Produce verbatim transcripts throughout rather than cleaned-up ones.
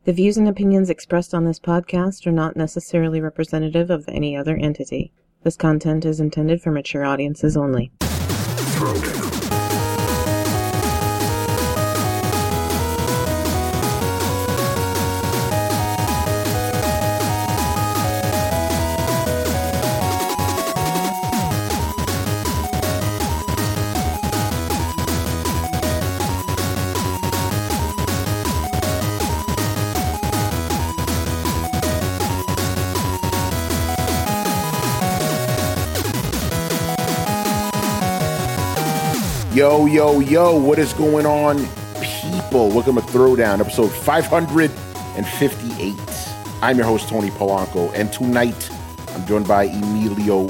The views and opinions expressed on this podcast are not necessarily representative of any other entity. This content is intended for mature audiences only. Throwdown. Yo, yo, yo, what is going on, people? Welcome to Throwdown, episode five hundred fifty-eight. I'm your host, Tony Polanco, and tonight I'm joined by Emilio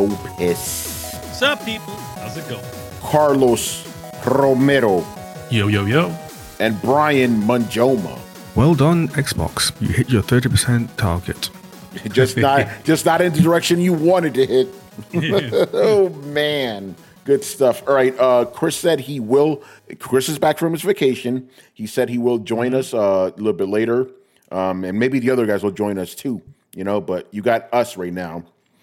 Lopez. What's up, people? How's it going? Carlos Romero. Yo, yo, yo. And Brian Manjoma. Well done, Xbox. You hit your thirty percent target. Just not, just not in the direction you wanted to hit. Oh, man. Good stuff. All right. Uh, Chris said he will. Chris is back from his vacation. He said he will join us uh, a little bit later, um, and maybe the other guys will join us too. You know, but you got us right now.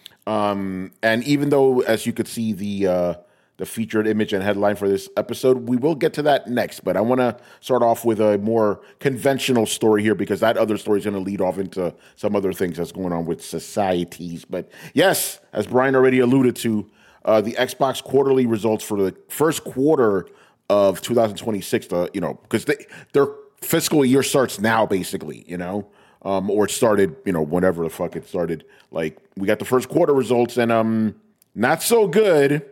Um, and even though, as you could see, the uh, the featured image and headline for this episode, we will get to that next. But I want to start off with a more conventional story here because that other story is going to lead off into some other things that's going on with societies. But yes, as Brian already alluded to. Uh, the Xbox quarterly results for the first quarter of two thousand twenty-six, uh, you know, because their fiscal year starts now, basically, you know, um, or it started, you know, whenever the fuck it started. Like, we got the first quarter results, and um, not so good,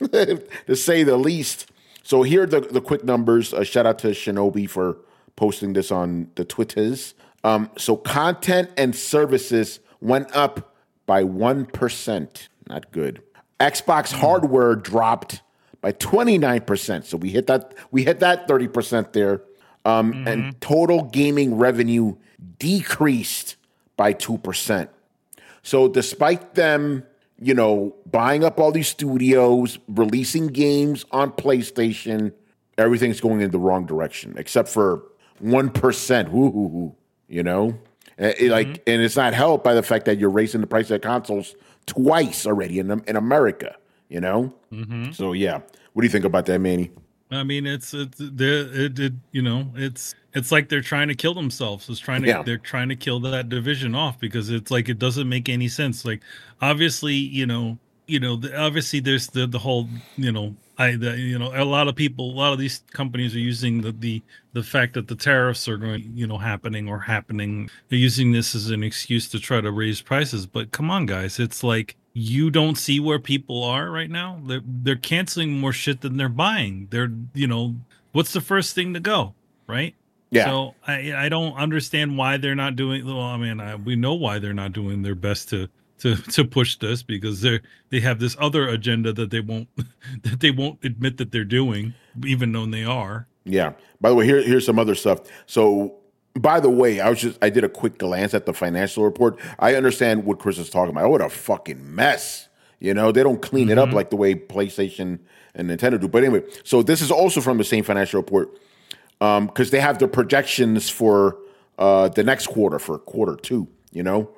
to say the least. So here are the, the quick numbers. Uh, shout out to Shinobi for posting this on the Twitters. Um, so content and services went up by one percent. Not good. Xbox hardware dropped by twenty-nine percent. So we hit that we hit that thirty percent there. Um, mm-hmm. And total gaming revenue decreased by two percent. So despite them, you know, buying up all these studios, releasing games on PlayStation, everything's going in the wrong direction, except for one percent. Woo-hoo-hoo, you know? It, mm-hmm. Like, and it's not helped by the fact that you're raising the price of consoles twice already in in America, you know. Mm-hmm. So yeah, what do you think about that, Manny? I mean, it's it's it, it you know it's it's like they're trying to kill themselves. It's trying to yeah. they're trying to kill that division off because it's like it doesn't make any sense. Like obviously, you know, you know, the, obviously there's the the whole you know. I, the, you know, a lot of people, a lot of these companies are using the, the, the fact that the tariffs are going, you know, happening or happening. They're using this as an excuse to try to raise prices. But come on, guys, it's like you don't see where people are right now. They're they're canceling more shit than they're buying. They're, you know, what's the first thing to go, right? Yeah. So I I don't understand why they're not doing. Well, I mean, I, we know why they're not doing their best to. To, to push this because they they have this other agenda that they won't that they won't admit that they're doing, even though they are. Yeah. By the way, here here's some other stuff. So, by the way, I was just I did a quick glance at the financial report. I understand what Chris is talking about. What a fucking mess! You know, they don't clean mm-hmm. it up like the way PlayStation and Nintendo do. But anyway, so this is also from the same financial report because um, they have the projections for uh, the next quarter for quarter two. You know.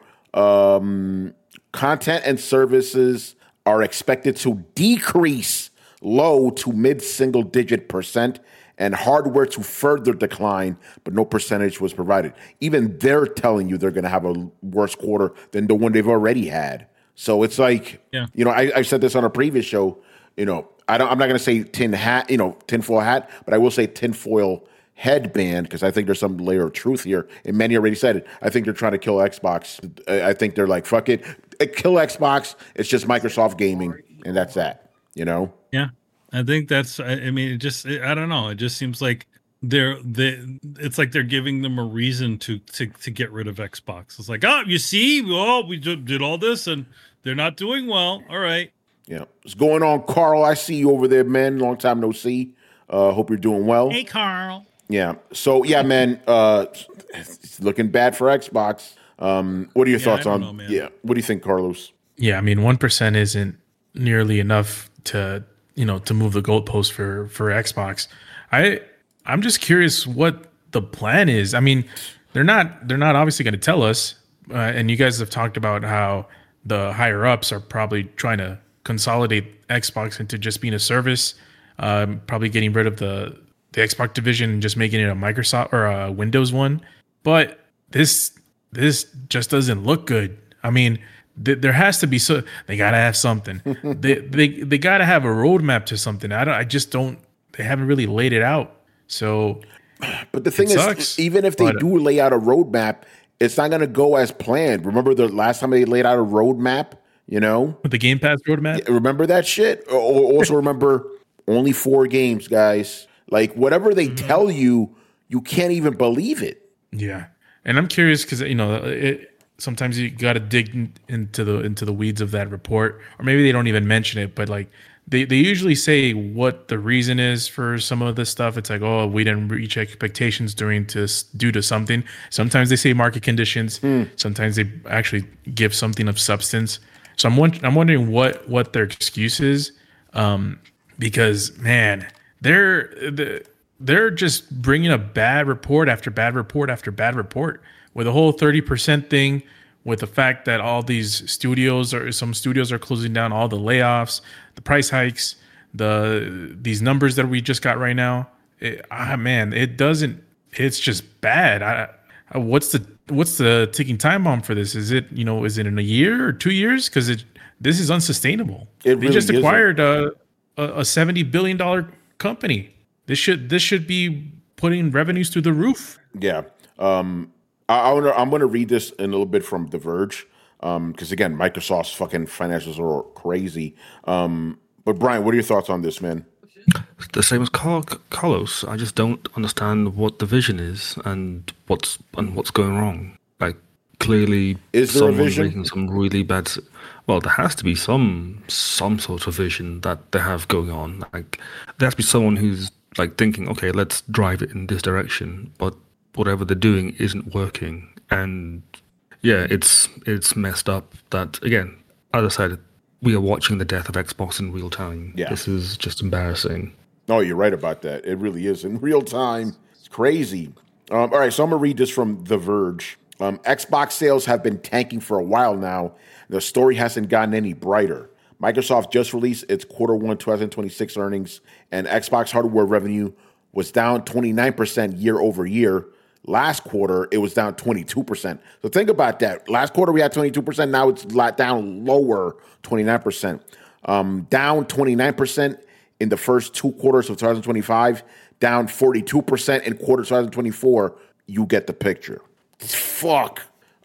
Um, Content and services are expected to decrease low to mid-single digit percent and hardware to further decline, but no percentage was provided. Even they're telling you they're going to have a worse quarter than the one they've already had. So it's like, yeah. you know, I, I said this on a previous show, you know, I don't, I'm not going to say tin hat, you know, tinfoil hat, but I will say tinfoil headband because I think there's some layer of truth here. And Manny already said it. I think they're trying to kill Xbox. I think they're like, fuck it. Kill Xbox. It's just Microsoft gaming. And that's that, you know? Yeah. I think that's, I mean, it just, I don't know. It just seems like they're, they, it's like they're giving them a reason to, to, to get rid of Xbox. It's like, oh, you see, oh, we did all this and they're not doing well. All right. Yeah. What's going on, Carl? I see you over there, man. Long time no see. Uh, hope you're doing well. Hey, Carl. Yeah. So, yeah, man, uh, it's looking bad for Xbox. Um, what are your yeah, thoughts on? Know, yeah. What do you think, Carlos? Yeah, I mean, one percent isn't nearly enough to, you know, to move the goalpost for, for Xbox. I, I'm just curious what the plan is. I mean, they're not they're not obviously going to tell us. Uh, and you guys have talked about how the higher ups are probably trying to consolidate Xbox into just being a service, um, probably getting rid of the the Xbox division and just making it a Microsoft or a Windows one. But this this just doesn't look good. I mean, th- there has to be so they gotta have something. they they they gotta have a roadmap to something. I don't. I just don't. They haven't really laid it out. So, but the thing is, sucks, even if they but, do lay out a roadmap, it's not going to go as planned. Remember the last time they laid out a roadmap? You know, with the Game Pass roadmap. Remember that shit. Or also remember only four games, guys. Like whatever they mm-hmm. tell you, you can't even believe it. Yeah, and I'm curious because you know it, sometimes you got to dig into the into the weeds of that report, or maybe they don't even mention it, but like. They they usually say what the reason is for some of this stuff. It's like, oh, we didn't reach expectations during to due to something. Sometimes they say market conditions. Mm. Sometimes they actually give something of substance. So I'm I'm wondering what what their excuse is, um, because man, they're they're just bringing a bad report after bad report after bad report with the whole thirty percent thing. With the fact that all these studios or some studios are closing down, all the layoffs, the price hikes, the these numbers that we just got right now, it, ah man, it doesn't. It's just bad. I, I, what's the what's the ticking time bomb for this? Is it you know is it in a year or two years? Because it this is unsustainable. It they really just acquired a, a a seventy billion dollar company. This should this should be putting revenues through the roof. Yeah. Um, I, I wanna, I'm going to read this in a little bit from The Verge because, um, again, Microsoft's fucking financials are crazy. Um, but, Brian, what are your thoughts on this, man? The same as Carl, Carlos. I just don't understand what the vision is and what's and what's going wrong. Like, clearly is there someone's a vision? making some really bad... Well, there has to be some some sort of vision that they have going on. Like, there has to be someone who's, like, thinking, okay, let's drive it in this direction, but whatever they're doing isn't working. And yeah, it's it's messed up that, again, as I said, we are watching the death of Xbox in real time. Yeah. This is just embarrassing. No, you're right about that. It really is in real time. It's crazy. Um, all right, so I'm going to read this from The Verge. Um, Xbox sales have been tanking for a while now. The story hasn't gotten any brighter. Microsoft just released its quarter one twenty twenty-six earnings, and Xbox hardware revenue was down twenty-nine percent year over year. Last quarter, it was down twenty-two percent. So think about that. Last quarter, we had twenty-two percent. Now it's down lower, twenty-nine percent. Um, down twenty-nine percent in the first two quarters of twenty twenty-five, down forty-two percent in quarter twenty twenty-four. You get the picture. Fuck.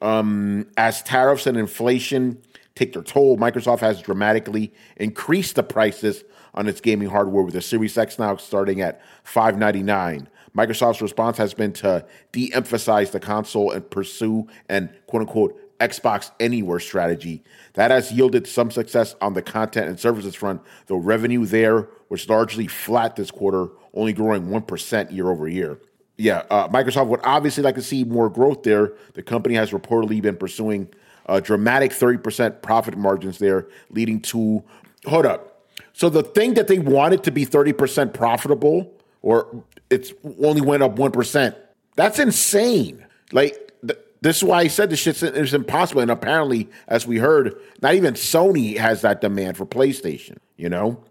Um, as tariffs and inflation take their toll, Microsoft has dramatically increased the prices on its gaming hardware, with the Series X now starting at five ninety-nine. Microsoft's response has been to de-emphasize the console and pursue an quote-unquote Xbox Anywhere strategy. That has yielded some success on the content and services front, though revenue there was largely flat this quarter, only growing one percent year over year. Yeah, uh, Microsoft would obviously like to see more growth there. The company has reportedly been pursuing uh, dramatic thirty percent profit margins there, leading to... Hold up. So the thing that they wanted to be thirty percent profitable, or it's only went up one percent. That's insane. Like, th- this is why I said this shit is impossible. And apparently, as we heard, not even Sony has that demand for PlayStation, you know?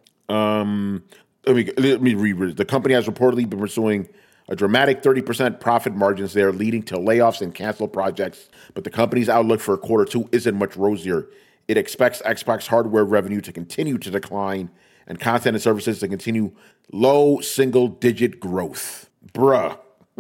Um, let me, let me read. The company has reportedly been pursuing a dramatic thirty percent profit margins there, leading to layoffs and canceled projects. But the company's outlook for quarter two isn't much rosier. It expects Xbox hardware revenue to continue to decline and content and services to continue low single-digit growth. Bruh.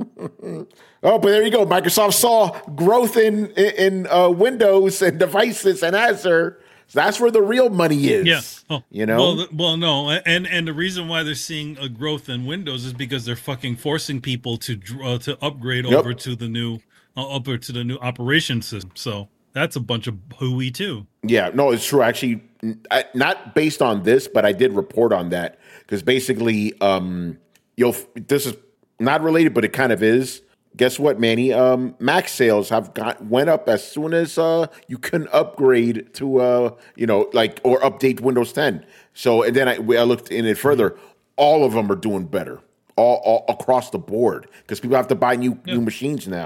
Oh, but there you go. Microsoft saw growth in in uh, Windows and devices and Azure. So that's where the real money is. Yeah. Oh, you know? Well, well, no. And and the reason why they're seeing a growth in Windows is because they're fucking forcing people to uh, to upgrade yep. over to the new uh, over to the new operation system. So that's a bunch of hooey too. Yeah, no, it's true. Actually, not based on this, but I did report on that because basically, um, you'll. This is not related, but it kind of is. Guess what, Manny? Um, Mac sales have got went up as soon as uh, you can upgrade to uh, you know, like or update Windows ten. So, and then I, I looked in it further. All of them are doing better, all, all across the board, because people have to buy new yeah. new machines now.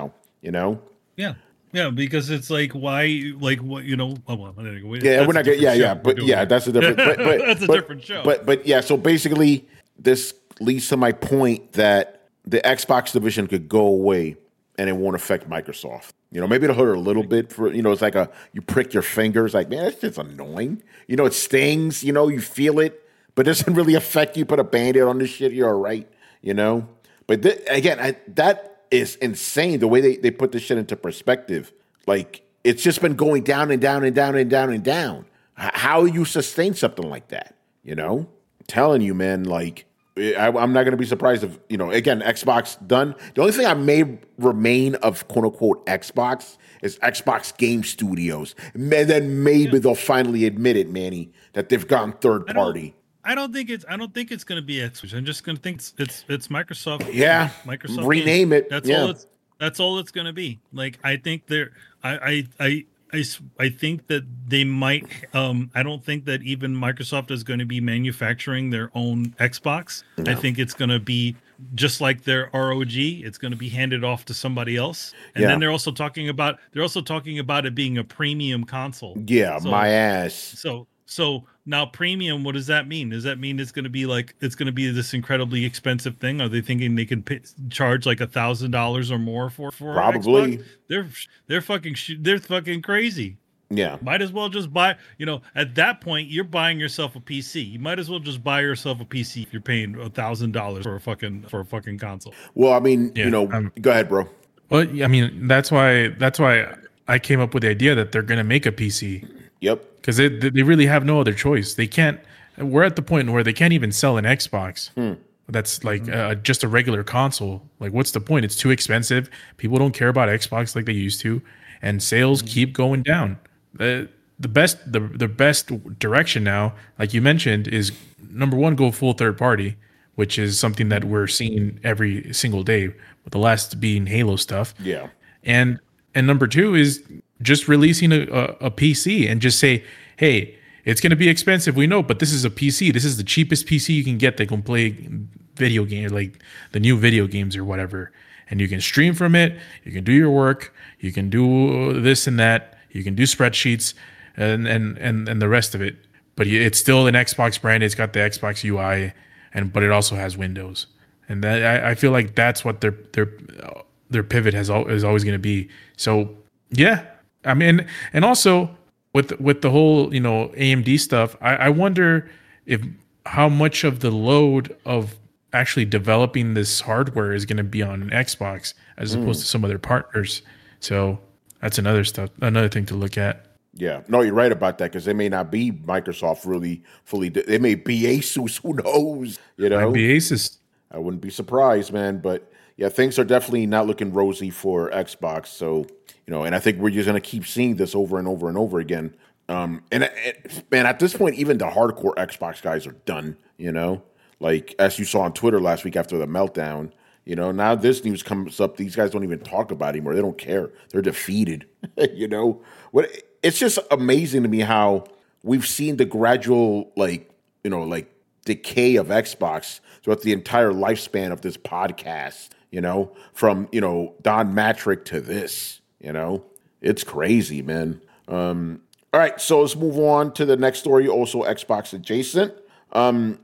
you know? Yeah. Yeah, because it's like, why, like, what, you know, oh, well, yeah, we're not gonna, yeah, yeah, but yeah, that's a different, but, but that's a but, different show. But, but yeah, so basically, this leads to my point that the Xbox division could go away and it won't affect Microsoft. You know, maybe it'll hurt a little bit for, you know, it's like a, you prick your fingers, like, man, that's just annoying. You know, it stings, you know, you feel it, but it doesn't really affect you. Put a Band-Aid on this shit, you're all right, you know? But th- again, I, that is insane, the way they, they put this shit into perspective. Like, it's just been going down and down and down and down and down. H- how you sustain something like that, you know? I'm telling you, man, like, I, I'm not going to be surprised if, you know, again, Xbox done. The only thing I may remain of quote-unquote Xbox is Xbox Game Studios. And then maybe yeah. they'll finally admit it, Manny, that they've gone third party. I don't think it's. I don't think it's going to be Xbox. I'm just going to think it's, it's it's Microsoft. Yeah, Microsoft. Rename games. it. That's yeah. all. It's that's all it's going to be. Like I think they're. I I I I, I think that they might. Um, I don't think that even Microsoft is going to be manufacturing their own Xbox. No. I think it's going to be just like their R O G. It's going to be handed off to somebody else. And yeah. then they're also talking about. They're also talking about it being a premium console. Yeah, so, my ass. So so. Now, premium, what does that mean? Does that mean it's going to be like it's going to be this incredibly expensive thing? Are they thinking they can pay, charge like a thousand dollars or more for for probably? Xbox? They're they're fucking they're fucking crazy. Yeah, might as well just buy. You know, at that point, you're buying yourself a P C. You might as well just buy yourself a P C if you're paying a thousand dollars for a fucking for a fucking console. Well, I mean, yeah, you know, um, go ahead, bro. Well, I mean, that's why that's why I came up with the idea that they're going to make a P C. Yep. Because they they really have no other choice. They can't. We're at the point where they can't even sell an Xbox. Hmm. That's like mm-hmm. uh, just a regular console. Like, what's the point? It's too expensive. People don't care about Xbox like they used to, and sales mm-hmm. keep going down. The the best the the best direction now, like you mentioned, is number one, go full third party, which is something that we're seeing every single day. With the last being Halo stuff. Yeah. And and number two is just releasing a, a, a P C and just say, hey, it's going to be expensive, we know, but this is a P C. This is the cheapest P C you can get that can play video games, like the new video games or whatever. And you can stream from it. You can do your work. You can do this and that. You can do spreadsheets and and and, and the rest of it. But it's still an Xbox brand. It's got the Xbox U I, and but it also has Windows. And that I, I feel like that's what their their their pivot has is always going to be. So yeah. I mean, and also with with the whole, you know, A M D stuff, I, I wonder if how much of the load of actually developing this hardware is going to be on an Xbox as mm. opposed to some of their partners. So that's another stuff, another thing to look at. Yeah, no, you're right about that because they may not be Microsoft really fully. They may be Asus. Who knows? You know, might be Asus. I wouldn't be surprised, man. But yeah, things are definitely not looking rosy for Xbox. So. You know, and I think we're just going to keep seeing this over and over and over again. Um, and, and man, at this point, even the hardcore Xbox guys are done. You know, like as you saw on Twitter last week after the meltdown. You know, now this news comes up. These guys don't even talk about it anymore. They don't care. They're defeated. You know, what? It's just amazing to me how we've seen the gradual, like you know, like decay of Xbox throughout the entire lifespan of this podcast. You know, from you know Don Matrick to this. You know, it's crazy, man. Um, all right, so let's move on to the next story, also Xbox adjacent. Um,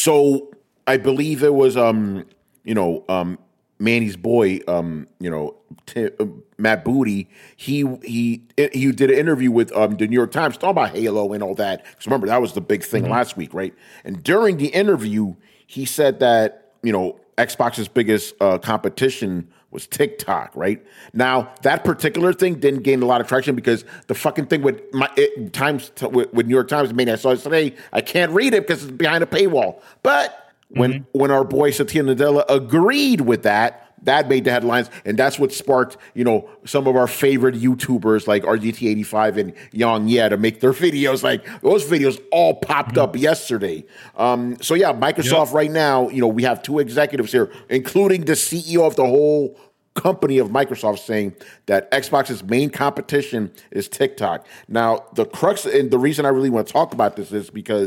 so I believe it was, um, you know, um, Manny's boy, um, you know, T- uh, Matt Booty. He he he did an interview with um, the New York Times talking about Halo and all that. Because remember, that was the big thing mm-hmm. last week, right? And during the interview, he said that, you know, Xbox's biggest uh, competition was TikTok, right? Now, that particular thing didn't gain a lot of traction because the fucking thing with my it, Times with, with New York Times, made I saw it today, I can't read it because it's behind a paywall. But when mm-hmm. when our boy Satya Nadella agreed with that, that made the headlines, and that's what sparked, you know, some of our favorite YouTubers like R G T eighty-five and Yang Ye to make their videos. Like those videos all popped mm-hmm. up yesterday. Um, so yeah, Microsoft yep. right now, you know, we have two executives here, including the C E O of the whole company of Microsoft, saying that Xbox's main competition is TikTok. Now, the crux and the reason I really want to talk about this is because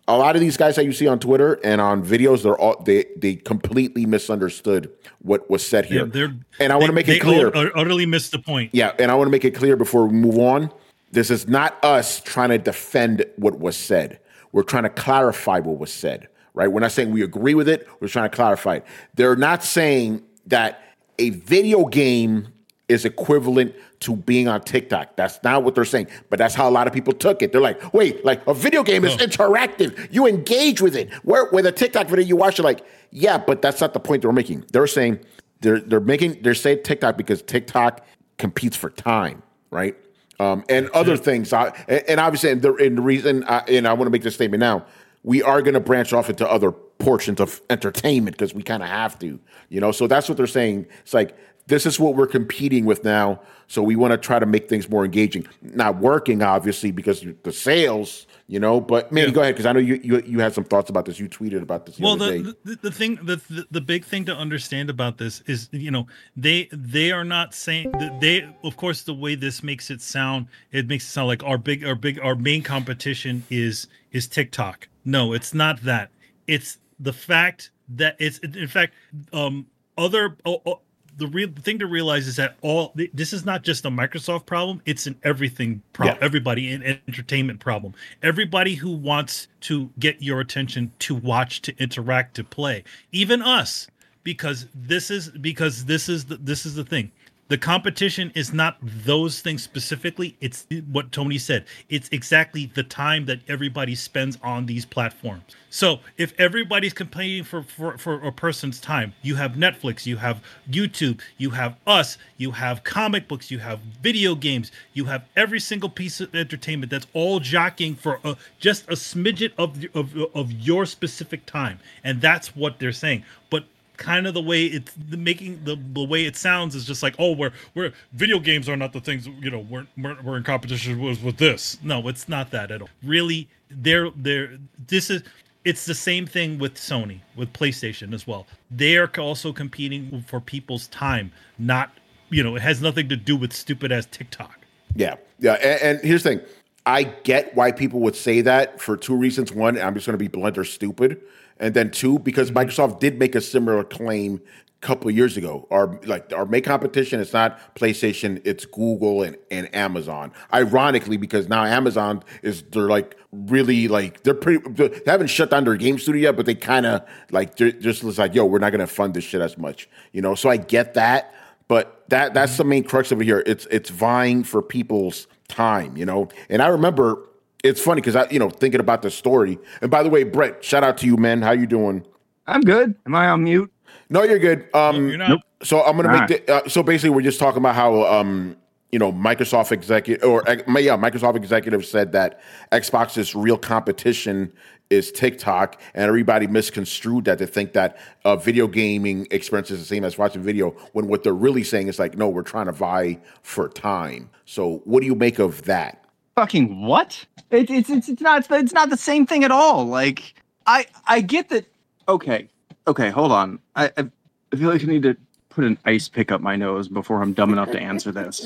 a lot of these guys that you see on Twitter and on videos, they're all they they completely misunderstood what was said here. Yeah, and I want to make they it clear. Utterly missed the point. Yeah, and I want to make it clear before we move on. This is not us trying to defend what was said. We're trying to clarify what was said, right? We're not saying we agree with it. We're trying to clarify it. They're not saying that a video game is equivalent to being on TikTok. That's not what they're saying, but that's how a lot of people took it. They're like, wait, like a video game is oh. interactive. You engage with it. Where with a TikTok video, you watch it like, yeah, but that's not the point they're making. They're saying they're they're making they're saying TikTok because TikTok competes for time, right? Um, and other things. Uh, and, and obviously, and the, and the reason, I, and I want to make this statement now, we are going to branch off into other portions of entertainment because we kind of have to, you know. So that's what they're saying. It's like, this is what we're competing with now, so we want to try to make things more engaging. Not working, obviously, because the sales, you know. But man, yeah. go ahead, because I know you, you you had some thoughts about this. You tweeted about this. The well, other the, day. the the thing, the, the the big thing to understand about this is, you know, they they are not saying that they. Of course, the way this makes it sound, it makes it sound like our big our big our main competition is is TikTok. No, it's not that. It's the fact that it's in fact um other. Oh, oh, The real the thing to realize is that all this is not just a Microsoft problem; it's an everything problem. Yeah. Everybody in entertainment problem. Everybody who wants to get your attention, to watch, to interact, to play, even us, because this is because this is the, this is the thing. The competition is not those things specifically. It's what Tony said. It's exactly the time that everybody spends on these platforms. So if everybody's competing for, for, for a person's time, you have Netflix, you have YouTube, you have us, you have comic books, you have video games, you have every single piece of entertainment that's all jockeying for a, just a smidget of, of, of your specific time. And that's what they're saying. But kind of the way it's the making the, the way it sounds is just like, oh, we're we're video games are not the things, you know, we're we're, we're in competition with, with this. No, it's not that at all. Really, they're they're this is it's the same thing with Sony, with PlayStation as well. They are also competing for people's time, not, you know, it has nothing to do with stupid ass TikTok. Yeah, yeah, and, and here's the thing. I get why people would say that for two reasons. One, I'm just going to be blunt, or stupid. And then two, because Microsoft did make a similar claim a couple of years ago. Our like our main competition is not PlayStation, it's Google and, and Amazon. Ironically, because now Amazon is they're like really like they're pretty they haven't shut down their game studio yet, but they kind of like they're just like, yo, we're not going to fund this shit as much, you know. So I get that, but that that's the main crux of it here. It's it's vying for people's time, you know. And I remember. It's funny because I, you know, thinking about the story. And by the way, Brett, shout out to you, man. How you doing? I'm good. Am I on mute? No, you're good. Um, no, you're not. So I'm gonna All make right. the, uh, so basically we're just talking about how um, you know, Microsoft executive or uh, yeah, Microsoft executive said that Xbox's real competition is TikTok, and everybody misconstrued that to think that uh, video gaming experience is the same as watching video. When what they're really saying is like, no, we're trying to vie for time. So what do you make of that? Fucking what? It, it's it's it's not it's not the same thing at all. Like I I get that. Okay, okay, hold on. I I, I feel like I need to put an ice pick up my nose before I'm dumb enough to answer this.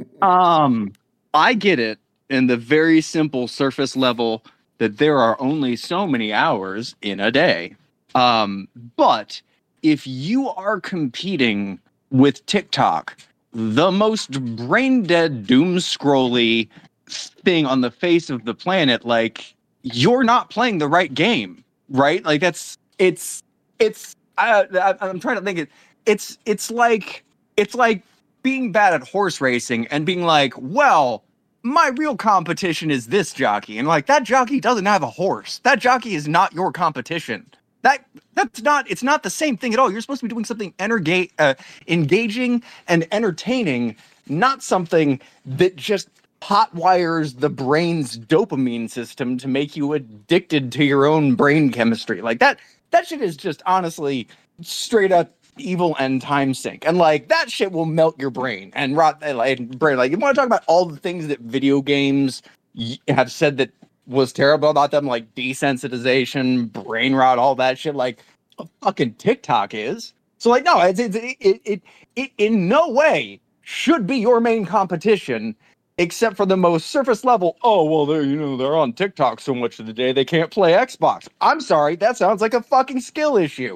Um, I get it in the very simple surface level that there are only so many hours in a day. Um, but if you are competing with TikTok, the most brain dead, doom scrolly thing on the face of the planet, like, you're not playing the right game, right? Like that's it's it's I, I I'm trying to think it it's it's like it's like being bad at horse racing and being like, well, my real competition is this jockey, and like that jockey doesn't have a horse. That jockey is not your competition. That that's not it's not the same thing at all. You're supposed to be doing something energa- uh, engaging and entertaining, not something that just hot wires the brain's dopamine system to make you addicted to your own brain chemistry. Like that, that shit is just honestly straight up evil and time sink. And like that shit will melt your brain and rot like brain. Like you want to talk about all the things that video games have said that was terrible about them, like desensitization, brain rot, all that shit. Like fucking TikTok is. So like no, it's, it's, it, it it it in no way should be your main competition. except for the most surface level. Oh, well, they're, you know, they're on TikTok so much of the day they can't play Xbox. I'm sorry, that sounds like a fucking skill issue.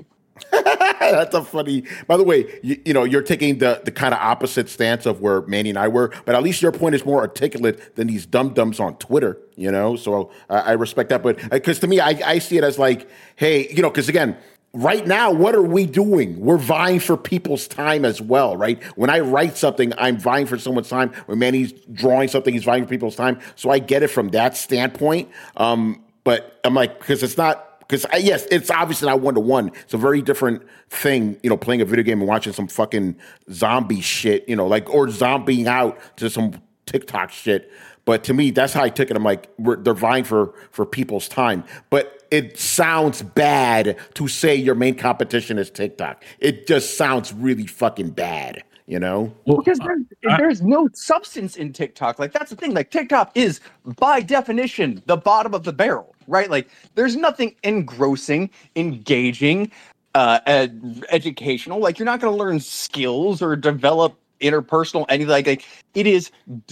That's a funny. By the way, you, you know, you're taking the, the kind of opposite stance of where Manny and I were, but at least your point is more articulate than these dum dums on Twitter. You know, so uh, I respect that. But because to me, I, I see it as like, hey, you know, because again, right now, what are we doing? We're vying for people's time as well, right? When I write something, I'm vying for someone's time. When Manny's drawing something, he's vying for people's time. So I get it from that standpoint. Um, but I'm like, because it's not. Because, yes, it's obviously not one-to-one. It's a very different thing, you know, playing a video game and watching some fucking zombie shit, you know, like, or zombieing out to some TikTok shit. But to me, that's how I took it. I'm like, we're, they're vying for, for people's time. But it sounds bad to say your main competition is TikTok. It just sounds really fucking bad. You know, well, because there's, uh, there's no substance in TikTok. Like, that's the thing. Like, TikTok is by definition the bottom of the barrel, right? Like, there's nothing engrossing, engaging, uh, ed- educational. Like, you're not going to learn skills or develop interpersonal anything. Like, like, it is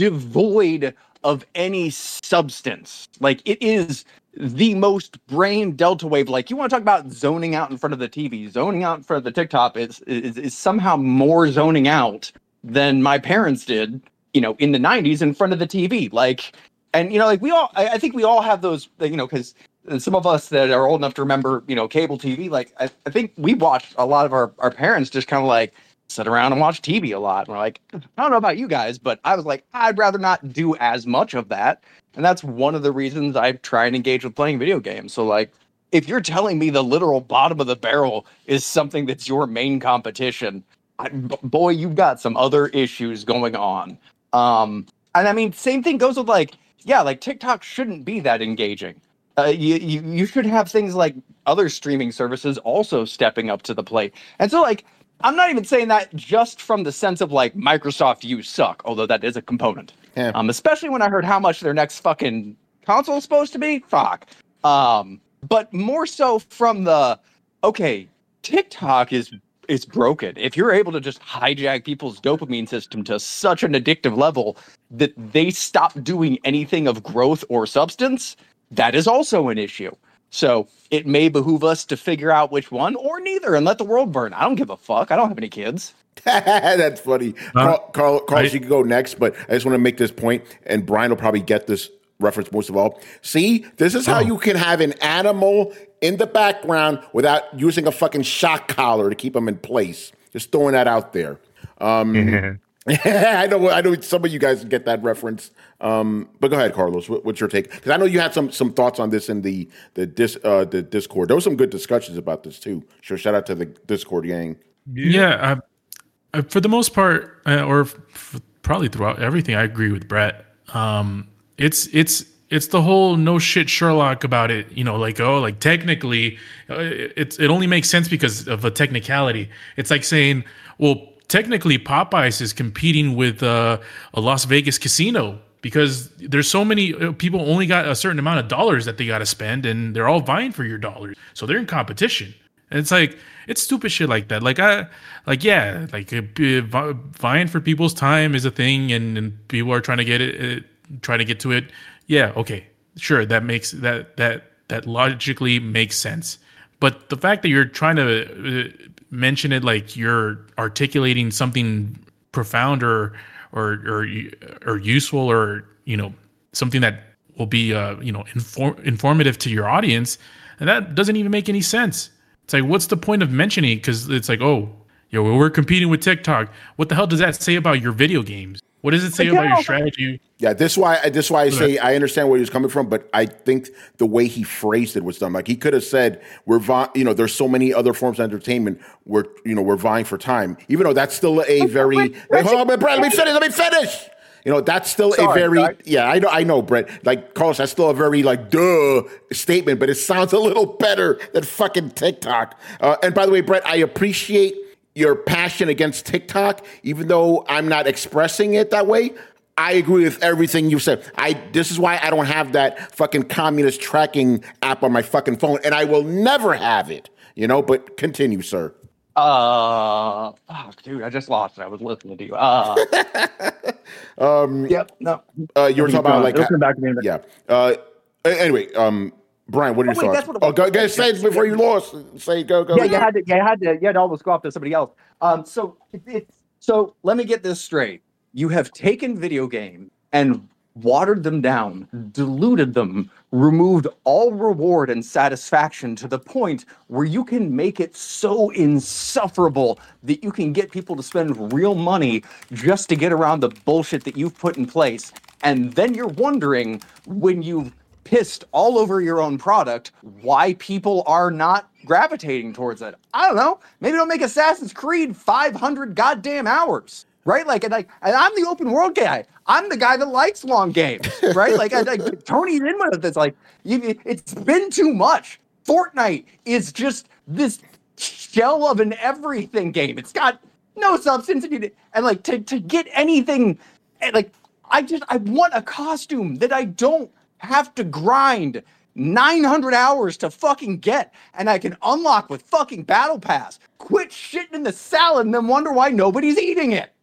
devoid of any substance. Like, it is the most brain delta wave. Like, you want to talk about zoning out in front of the T V, zoning out in front of the TikTok is, is is somehow more zoning out than my parents did, you know, in the nineties in front of the T V. Like, and, you know, like we all, I, I think we all have those, you know, because some of us that are old enough to remember, you know, cable T V, like, I, I think we watched a lot of our, our parents just kind of like sit around and watch T V a lot. And we're like, I don't know about you guys, but I was like, I'd rather not do as much of that. And that's one of the reasons I try and engage with playing video games. So, like, if you're telling me the literal bottom of the barrel is something that's your main competition, I, boy, you've got some other issues going on. Um, and I mean, same thing goes with, like, yeah, like TikTok shouldn't be that engaging. Uh, you, you you should have things like other streaming services also stepping up to the plate. And so, like, I'm not even saying that just from the sense of, like, Microsoft, you suck, although that is a component. Yeah. Um, especially when I heard how much their next fucking console is supposed to be. Fuck. Um, but more so from the, okay, TikTok is is broken. If you're able to just hijack people's dopamine system to such an addictive level that they stop doing anything of growth or substance, that is also an issue. So it may behoove us to figure out which one or neither and let the world burn. I don't give a fuck. I don't have any kids. That's funny. Uh, Carl, Carl, Carl I, you can go next, but I just want to make this point, and Brian will probably get this reference most of all. See, this is how oh. you can have an animal in the background without using a fucking shock collar to keep them in place. Just throwing that out there. Um, I know. I know some of you guys get that reference. Um, but go ahead, Carlos. What, what's your take? Because I know you had some some thoughts on this in the the dis, uh, the Discord. There was some good discussions about this too. Sure, shout out to the Discord gang. Yeah, uh, for the most part, uh, or f- probably throughout everything, I agree with Brett. Um, it's it's it's the whole no shit Sherlock about it. You know, like oh, like technically, uh, it's it only makes sense because of a technicality. It's like saying, well, technically, Popeyes is competing with uh, a Las Vegas casino because there's so many uh, people only got a certain amount of dollars that they got to spend, and they're all vying for your dollars, so they're in competition. And it's like it's stupid shit like that. Like I, like yeah, like uh, vying for people's time is a thing, and, and people are trying to get it, uh, trying to get to it. Yeah, okay, sure, that makes that that that logically makes sense. But the fact that you're trying to uh, mention it like you're articulating something profound or or or or useful, or you know something that will be uh, you know inform- informative to your audience, and that doesn't even make any sense. It's like, what's the point of mentioning it? Because it's like, oh, yo, we're competing with TikTok. What the hell does that say about your video games? What does it say about your strategy? Yeah, this is why this is why I say I understand where he was coming from, but I think the way he phrased it was dumb. Like he could have said, "We're vi- you know, there's so many other forms of entertainment. We're you know, we're vying for time." Even though that's still a very wait, wait, hold on, Brett, let me finish. Let me finish. You know, that's still Sorry, a very right? yeah. I know, I know, Brett. Like Carlos, that's still a very like duh statement, but it sounds a little better than fucking TikTok. Uh, and by the way, Brett, I appreciate your passion against TikTok, even though I'm not expressing it that way. I agree with everything you said. I this is why I don't have that fucking communist tracking app on my fucking phone, and I will never have it. You know, but continue, sir. Uh, oh, dude, I just lost it. I was listening to you. Uh, um, yep. No. Uh, you were talking about like, It'll come back to me in a yeah. Uh, anyway, um, Brian, what are your Oh, wait, thoughts? that's what it Oh, was. go, go say it before you lost. Say go, go. Yeah, you had to. You had to. You had to almost go off to somebody else. Um, so it, it's so. Let me get this straight. You have taken video games and watered them down, diluted them, removed all reward and satisfaction to the point where you can make it so insufferable that you can get people to spend real money just to get around the bullshit that you've put in place. And then you're wondering, when you've pissed all over your own product, why people are not gravitating towards it. I don't know. Maybe don't make Assassin's Creed five hundred goddamn hours. Right, like, and like, and I'm the open world guy. I'm the guy that likes long games, right? Like, I, like Tony's in with it. It's like, you, it's been too much. Fortnite is just this shell of an everything game. It's got no substance, and, you, and like to to get anything, like, I just I want a costume that I don't have to grind nine hundred hours to fucking get, and I can unlock with fucking Battle Pass. Quit shitting in the salad and then wonder why nobody's eating it.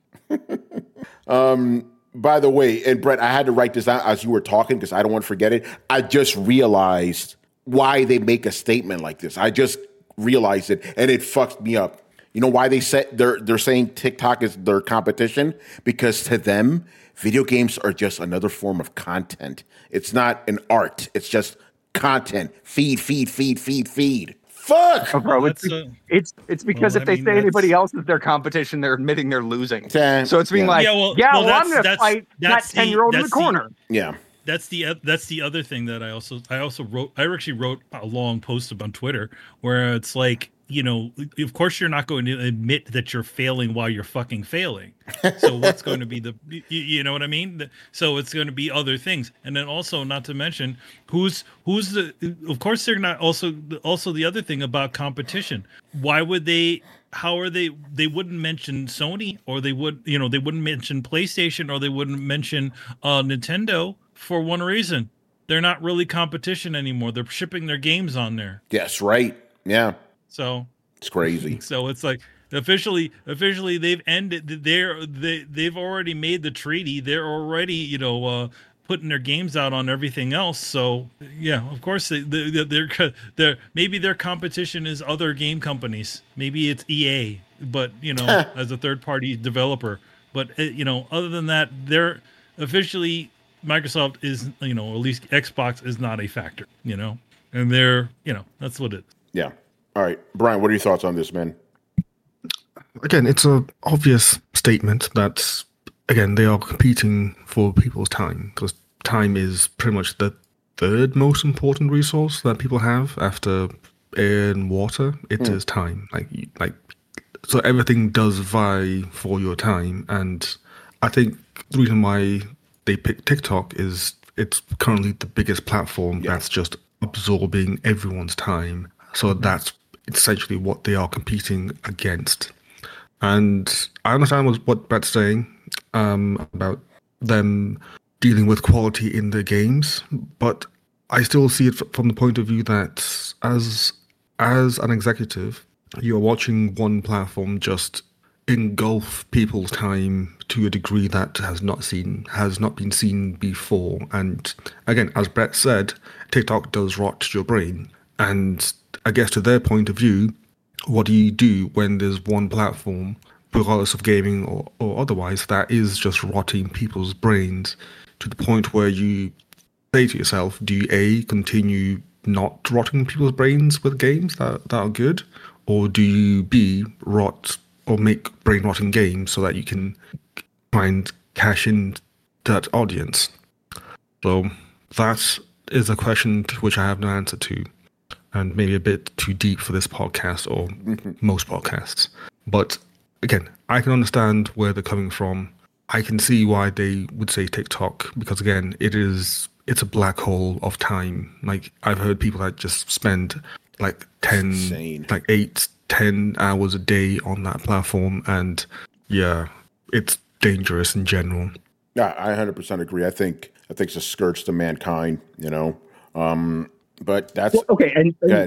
um, by the way, and Brett, I had to write this down as you were talking because I don't want to forget it. I just realized why they make a statement like this. I just realized it, and it fucked me up. You know why they said they're they're saying TikTok is their competition? Because to them, video games are just another form of content. It's not an art. It's just content. Feed, feed, feed, feed, feed. Fuck, oh, bro! It's, a, it's it's because well, if they I mean, say anybody that's... else is their competition, they're admitting they're losing. Ten, so it's being yeah. like, yeah, well, yeah, well, well I'm going to fight that ten year old in the corner. The, yeah, that's the that's the other thing that I also I also wrote. I actually wrote a long post on Twitter where it's like, you know, of course you're not going to admit that you're failing while you're fucking failing. So what's going to be the, you, you know what I mean? So it's going to be other things. And then also, not to mention, who's, who's the, of course they're not also, also the other thing about competition. Why would they, how are they, they wouldn't mention Sony, or they would, you know, they wouldn't mention PlayStation, or they wouldn't mention uh, Nintendo for one reason. They're not really competition anymore. They're shipping their games on there. Yes, right. Yeah. So it's crazy. So it's like officially, officially they've ended. They're they they've already made the treaty. They're already, you know, uh, putting their games out on everything else. So yeah, of course they they they're, they're maybe their competition is other game companies. Maybe it's E A, but you know, as a third party developer. But you know, other than that, they're officially Microsoft is, you know, at least Xbox is not a factor. You know, and they're, you know, that's what it is. Yeah. All right, Brian, what are your thoughts on this, man? Again, it's an obvious statement that, again, they are competing for people's time, because time is pretty much the third most important resource that people have after air and water. It mm. is time. Like, like, so everything does vie for your time, and I think the reason why they picked TikTok is it's currently the biggest platform yeah. that's just absorbing everyone's time. So that's essentially what they are competing against. And I understand what, what Brett's saying um, about them dealing with quality in their games, but I still see it from the point of view that as as an executive, you're watching one platform just engulf people's time to a degree that has not seen has not been seen before. And again, as Brett said, TikTok does rot your brain. And I guess to their point of view, what do you do when there's one platform, regardless of gaming or, or otherwise, that is just rotting people's brains to the point where you say to yourself, do you A, continue not rotting people's brains with games that, that are good? Or do you B, rot or make brain rotting games so that you can try and cash in that audience? So that is a question to which I have no answer to, and maybe a bit too deep for this podcast or most podcasts. But again, I can understand where they're coming from. I can see why they would say TikTok, because again, it is it's a black hole of time. Like, I've heard people that just spend like ten, Insane. like eight, ten hours a day on that platform, and yeah, it's dangerous in general. Yeah, I one hundred percent agree. I think I think it's a scourge to mankind, you know. Um, but that's well, okay. And, and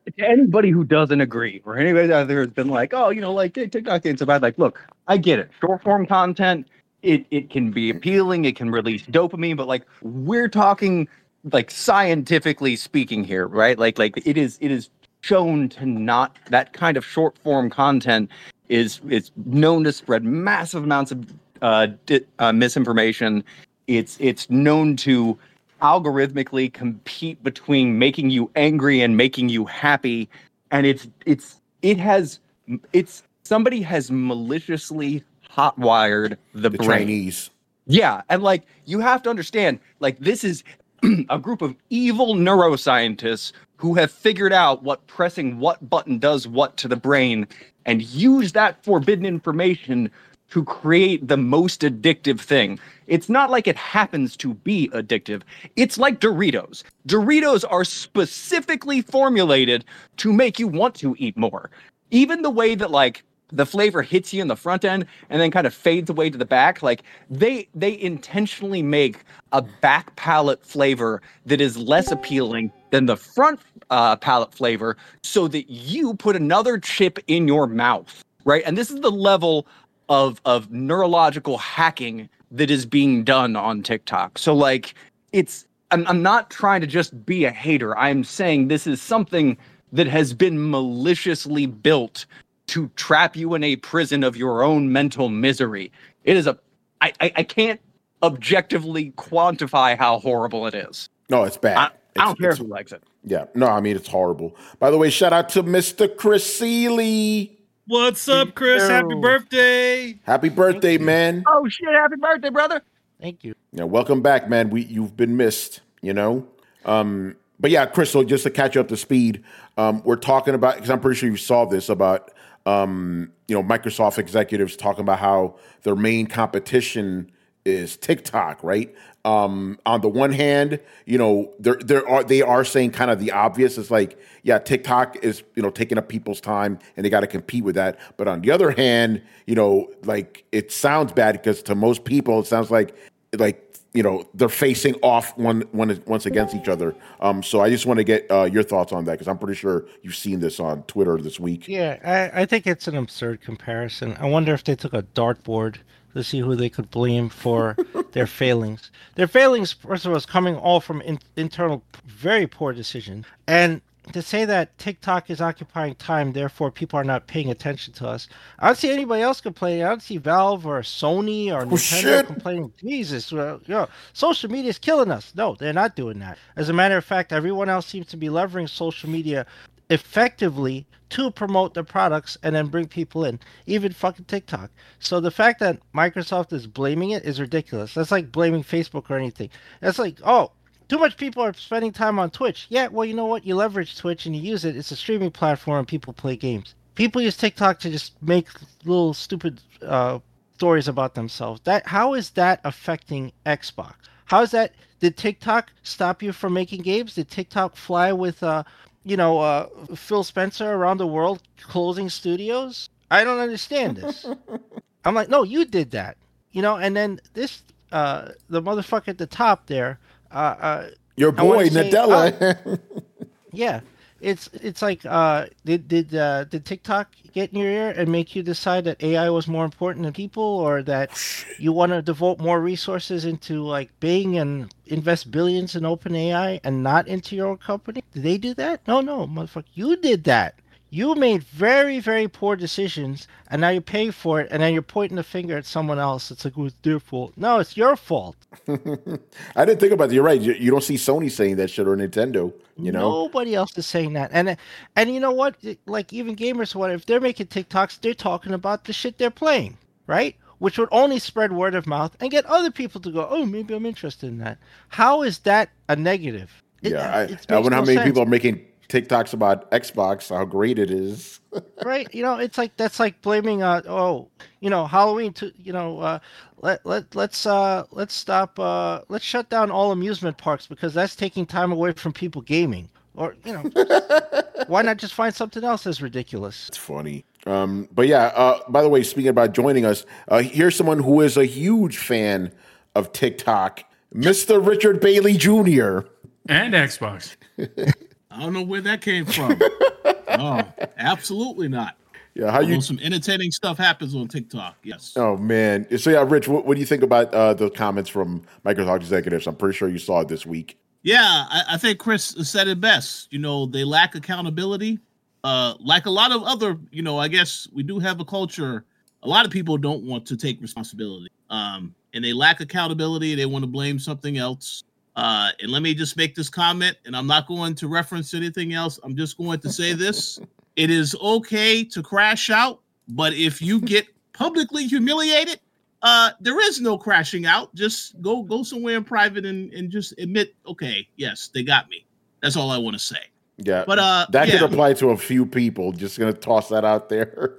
to anybody who doesn't agree, or anybody out there has been like, oh, you know, like TikTok ain't so bad. Like, look, I get it. Short form content, it it can be appealing, it can release dopamine, but like we're talking like scientifically speaking here, right? Like like it is it is shown to not that kind of short form content is is known to spread massive amounts of uh, di- uh misinformation. It's it's known to algorithmically compete between making you angry and making you happy, and it's it's it has it's somebody has maliciously hotwired the, the brain. Chinese. Yeah, and like you have to understand, like this is a group of evil neuroscientists who have figured out what pressing what button does what to the brain and use that forbidden information to create the most addictive thing. It's not like it happens to be addictive. It's like Doritos. Doritos are specifically formulated to make you want to eat more. Even the way that like the flavor hits you in the front end and then kind of fades away to the back, like they they intentionally make a back palate flavor that is less appealing than the front uh, palate flavor so that you put another chip in your mouth, right? And this is the level of of neurological hacking that is being done on TikTok. So like it's I'm I'm not trying to just be a hater. I'm saying this is something that has been maliciously built to trap you in a prison of your own mental misery. It is a I I, I can't objectively quantify how horrible it is. No, it's bad. I, it's, I don't care who likes it. Yeah, no, I mean it's horrible. By the way, shout out to Mister Chris Seeley. What's up, Chris? Happy birthday! Happy birthday, man! Oh shit! Happy birthday, brother! Thank you. Yeah, welcome back, man. We you've been missed, you know. Um, but yeah, Chris. So just to catch you up to speed, um, we're talking about because I'm pretty sure you saw this about um, you know Microsoft executives talking about how their main competition is TikTok, right? Um, on the one hand, you know, there there are they are saying kind of the obvious. It's like, yeah, TikTok is, you know, taking up people's time and they got to compete with that. But on the other hand, you know, like it sounds bad because to most people it sounds like like you know they're facing off one one once against each other. Um, so I just want to get uh, your thoughts on that because I'm pretty sure you've seen this on Twitter this week. Yeah, I, I think it's an absurd comparison. I wonder if they took a dartboard to see who they could blame for their failings. Their failings, first of all, is coming all from in, internal, very poor decision. And to say that TikTok is occupying time, therefore people are not paying attention to us. I don't see anybody else complaining. I don't see Valve or Sony or oh, Nintendo shit. complaining. Jesus, well, you know, social media is killing us. No, they're not doing that. As a matter of fact, everyone else seems to be leveraging social media effectively to promote their products and then bring people in, even fucking TikTok. So the fact that Microsoft is blaming it is ridiculous. That's like blaming Facebook or anything. That's like, oh, too much people are spending time on Twitch. Yeah, well, you know what? You leverage Twitch and you use it. It's a streaming platform and people play games. People use TikTok to just make little stupid uh, stories about themselves. That how is that affecting Xbox? How is that? Did TikTok stop you from making games? Did TikTok fly with uh, you know, uh, Phil Spencer around the world closing studios? I don't understand this. I'm like, no, you did that, you know. And then this, uh, the motherfucker at the top there, uh, uh your boy Nadella. Uh, yeah, it's it's like, uh, did did uh, did TikTok get in your ear and make you decide that A I was more important than people, or that you want to devote more resources into like Bing and invest billions in OpenAI and not into your own company? Did they do that? No, no, motherfucker, you did that. You made very, very poor decisions, and now you're paying for it, and then you're pointing the finger at someone else. It's like, well, it's their fault. No, it's your fault. I didn't think about it. You're right. You, you don't see Sony saying that shit or Nintendo, you know? Nobody else is saying that. And and you know what? Like, even gamers, what if they're making TikToks, they're talking about the shit they're playing, right? Which would only spread word of mouth and get other people to go, oh, maybe I'm interested in that. How is that a negative? It, yeah, I, I wonder how no many sense. people are making TikToks about Xbox, how great it is. Right? You know, it's like, that's like blaming, uh, oh, you know, Halloween, to, you know, uh, let, let, let's, uh, let's stop, uh, let's shut down all amusement parks because that's taking time away from people gaming. Or, you know, why not just find something else that's ridiculous? It's funny. Um, but yeah, uh, by the way, speaking about joining us, uh, here's someone who is a huge fan of TikTok, Mister Richard Bailey Junior And Xbox. I don't know where that came from. No, absolutely not. Yeah, how Although you? some entertaining stuff happens on TikTok. Yes. Oh man. So yeah, Rich, what, what do you think about uh, the comments from Microsoft executives? I'm pretty sure you saw it this week. Yeah, I, I think Chris said it best. You know, they lack accountability. Uh, like a lot of other, you know, I guess we do have a culture. A lot of people don't want to take responsibility, um, and they lack accountability. They want to blame something else. Uh, and let me just make this comment, and I'm not going to reference anything else. I'm just going to say this. It is okay to crash out, but if you get publicly humiliated, uh, there is no crashing out. Just go go somewhere in private and, and just admit, okay, yes, they got me. That's all I want to say. Yeah, but uh, that yeah. could apply to a few people. Just gonna toss that out there.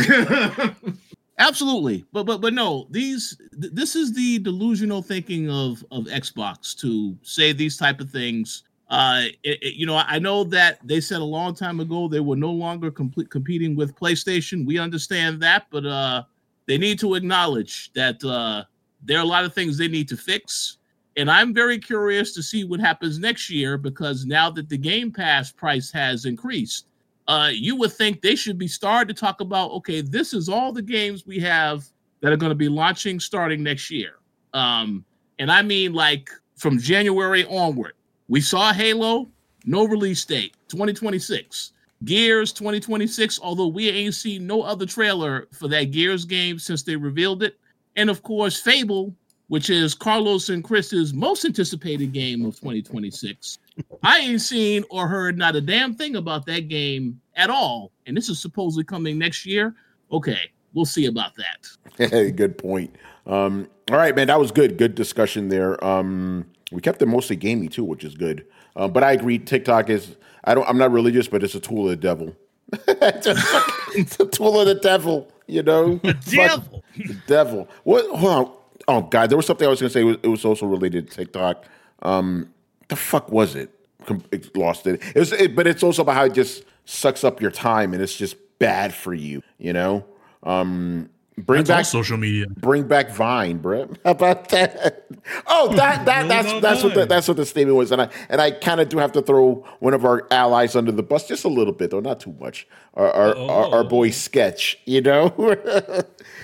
Absolutely, but but but no, these th- this is the delusional thinking of of Xbox to say these type of things. Uh, it, it, you know, I know that they said a long time ago they were no longer complete competing with PlayStation. We understand that, but uh, they need to acknowledge that uh, there are a lot of things they need to fix. And I'm very curious to see what happens next year, because now that the Game Pass price has increased, uh, you would think they should be starting to talk about, okay, this is all the games we have that are going to be launching starting next year. Um, and I mean, like from January onward. We saw Halo, no release date, twenty twenty-six. Gears, twenty twenty-six, although we ain't seen no other trailer for that Gears game since they revealed it. And of course, Fable, which is Carlos and Chris's most anticipated game of twenty twenty-six. I ain't seen or heard not a damn thing about that game at all. And this is supposedly coming next year. Okay, we'll see about that. Hey, good point. Um, all right, man, that was good. Good discussion there. Um, we kept it mostly gamey too, which is good. Um, but I agree, TikTok is. I don't. I'm not religious, but it's a tool of the devil. it's, a, it's a tool of the devil. You know, the devil. The devil. What? Hold on. Oh God, there was something I was going to say. It was, it was also related to TikTok. Um, the fuck was it? It lost it. It was, it, but it's also about how it just sucks up your time and it's just bad for you. You know. Um, bring That's back all social media. Bring back Vine, bro. How about that? Oh, that that that's that's what the, that's what the statement was, and I and I kind of do have to throw one of our allies under the bus just a little bit, though, not too much. Our our, oh. our, our boy Sketch, you know. oh,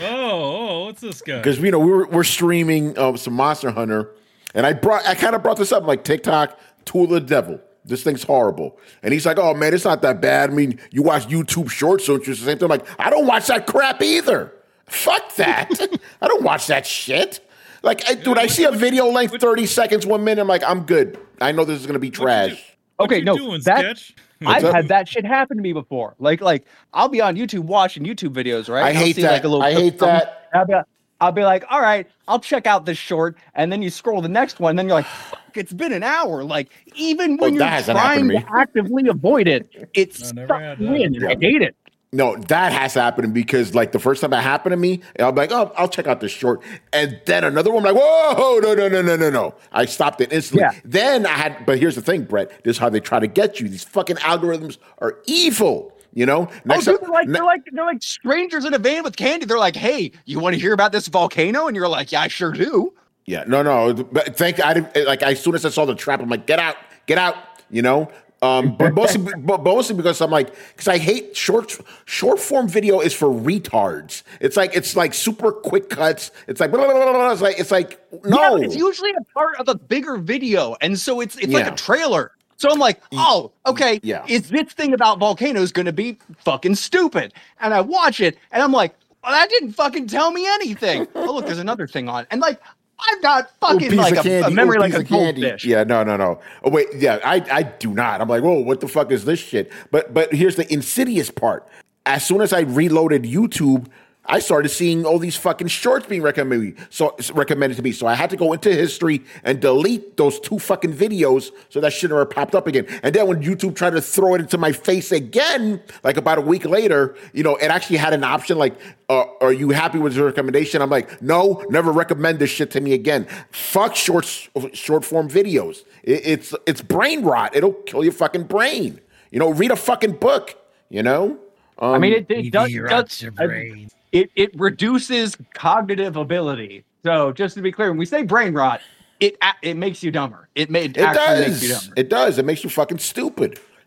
oh, what's this guy? Because you know we were we're streaming uh, some Monster Hunter, and I brought I kind of brought this up like TikTok, tool of the devil. This thing's horrible. And he's like, oh, man, it's not that bad. I mean, you watch YouTube shorts, don't you? It's the same thing. I'm like, I don't watch that crap either. Fuck that. I don't watch that shit. Like, I, dude, I see a video length thirty seconds, one minute. I'm like, I'm good. I know this is going to be trash. What okay, you no, doing, that, Sketch? I've up? had that shit happen to me before. Like, like I'll be on YouTube watching YouTube videos, right? I And I'll hate see, that. Like, a little I hate that. I'll be, I'll be like, all right, I'll check out this short, and then you scroll the next one, and then you're like, fuck, it's been an hour. Like, even when Oh, you're that hasn't happened trying to to me. actively avoid it, it's I never stuck had in. that. I hate it. No, that has happened because, like, the first time that happened to me, I'll be like, oh, I'll check out this short. And then another one, I'm like, whoa, no, no, no, no, no, no. I stopped it instantly. Yeah. Then I had, but here's the thing, Brett. This is how they try to get you. These fucking algorithms are evil, you know? Oh, dude, up- they're like, ne- they're like, they're like strangers in a van with candy. They're like, hey, you want to hear about this volcano? And you're like, yeah, I sure do. Yeah, no, no. But thank I didn't like as soon as I saw the trap, I'm like, get out, get out, you know. Um, but mostly, but mostly because I'm like, because I hate short short form video is for retards. It's like it's like super quick cuts. It's like blah, blah, blah, blah. It's like it's like no. Yeah, but it's usually a part of a bigger video, and so it's it's like Yeah. a trailer. So I'm like, oh, okay, Yeah. is this thing about volcanoes going to be fucking stupid? And I watch it, and I'm like, well, that didn't fucking tell me anything. Oh, look, there's another thing on, and like, I've got fucking piece like of a, candy, a memory little like piece a of candy. goldfish. Yeah, no, no, no. Oh wait, yeah, I, I do not. I'm like, whoa, what the fuck is this shit? But, but here's the insidious part. As soon as I reloaded YouTube, I started seeing all these fucking shorts being recommended, so recommended to me. So I had to go into history and delete those two fucking videos so that shit never popped up again. And then when YouTube tried to throw it into my face again, like about a week later, you know, it actually had an option like, uh, are you happy with the recommendation? I'm like, no, never recommend this shit to me again. Fuck short short form videos. It, it's it's brain rot. It'll kill your fucking brain. You know, read a fucking book. You know. Um, I mean, it, it does. rots does your I- brain. It it reduces cognitive ability. So just to be clear, when we say brain rot, it a- it makes you dumber. It made It actually makes you does. dumber. It does. It makes you fucking stupid.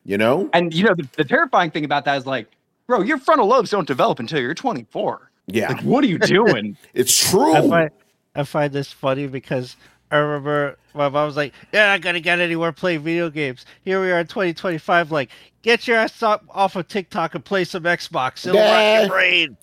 You know? And you know, the, the terrifying thing about that is like, bro, your frontal lobes don't develop until you're twenty-four. Yeah. Like, what are you doing? It's true. I find, I find this funny because I remember my mom was like, "You're not gonna get anywhere playing video games." Here we are in twenty twenty-five, like, get your ass up off of TikTok and play some Xbox. It'll Yeah. rock your brain.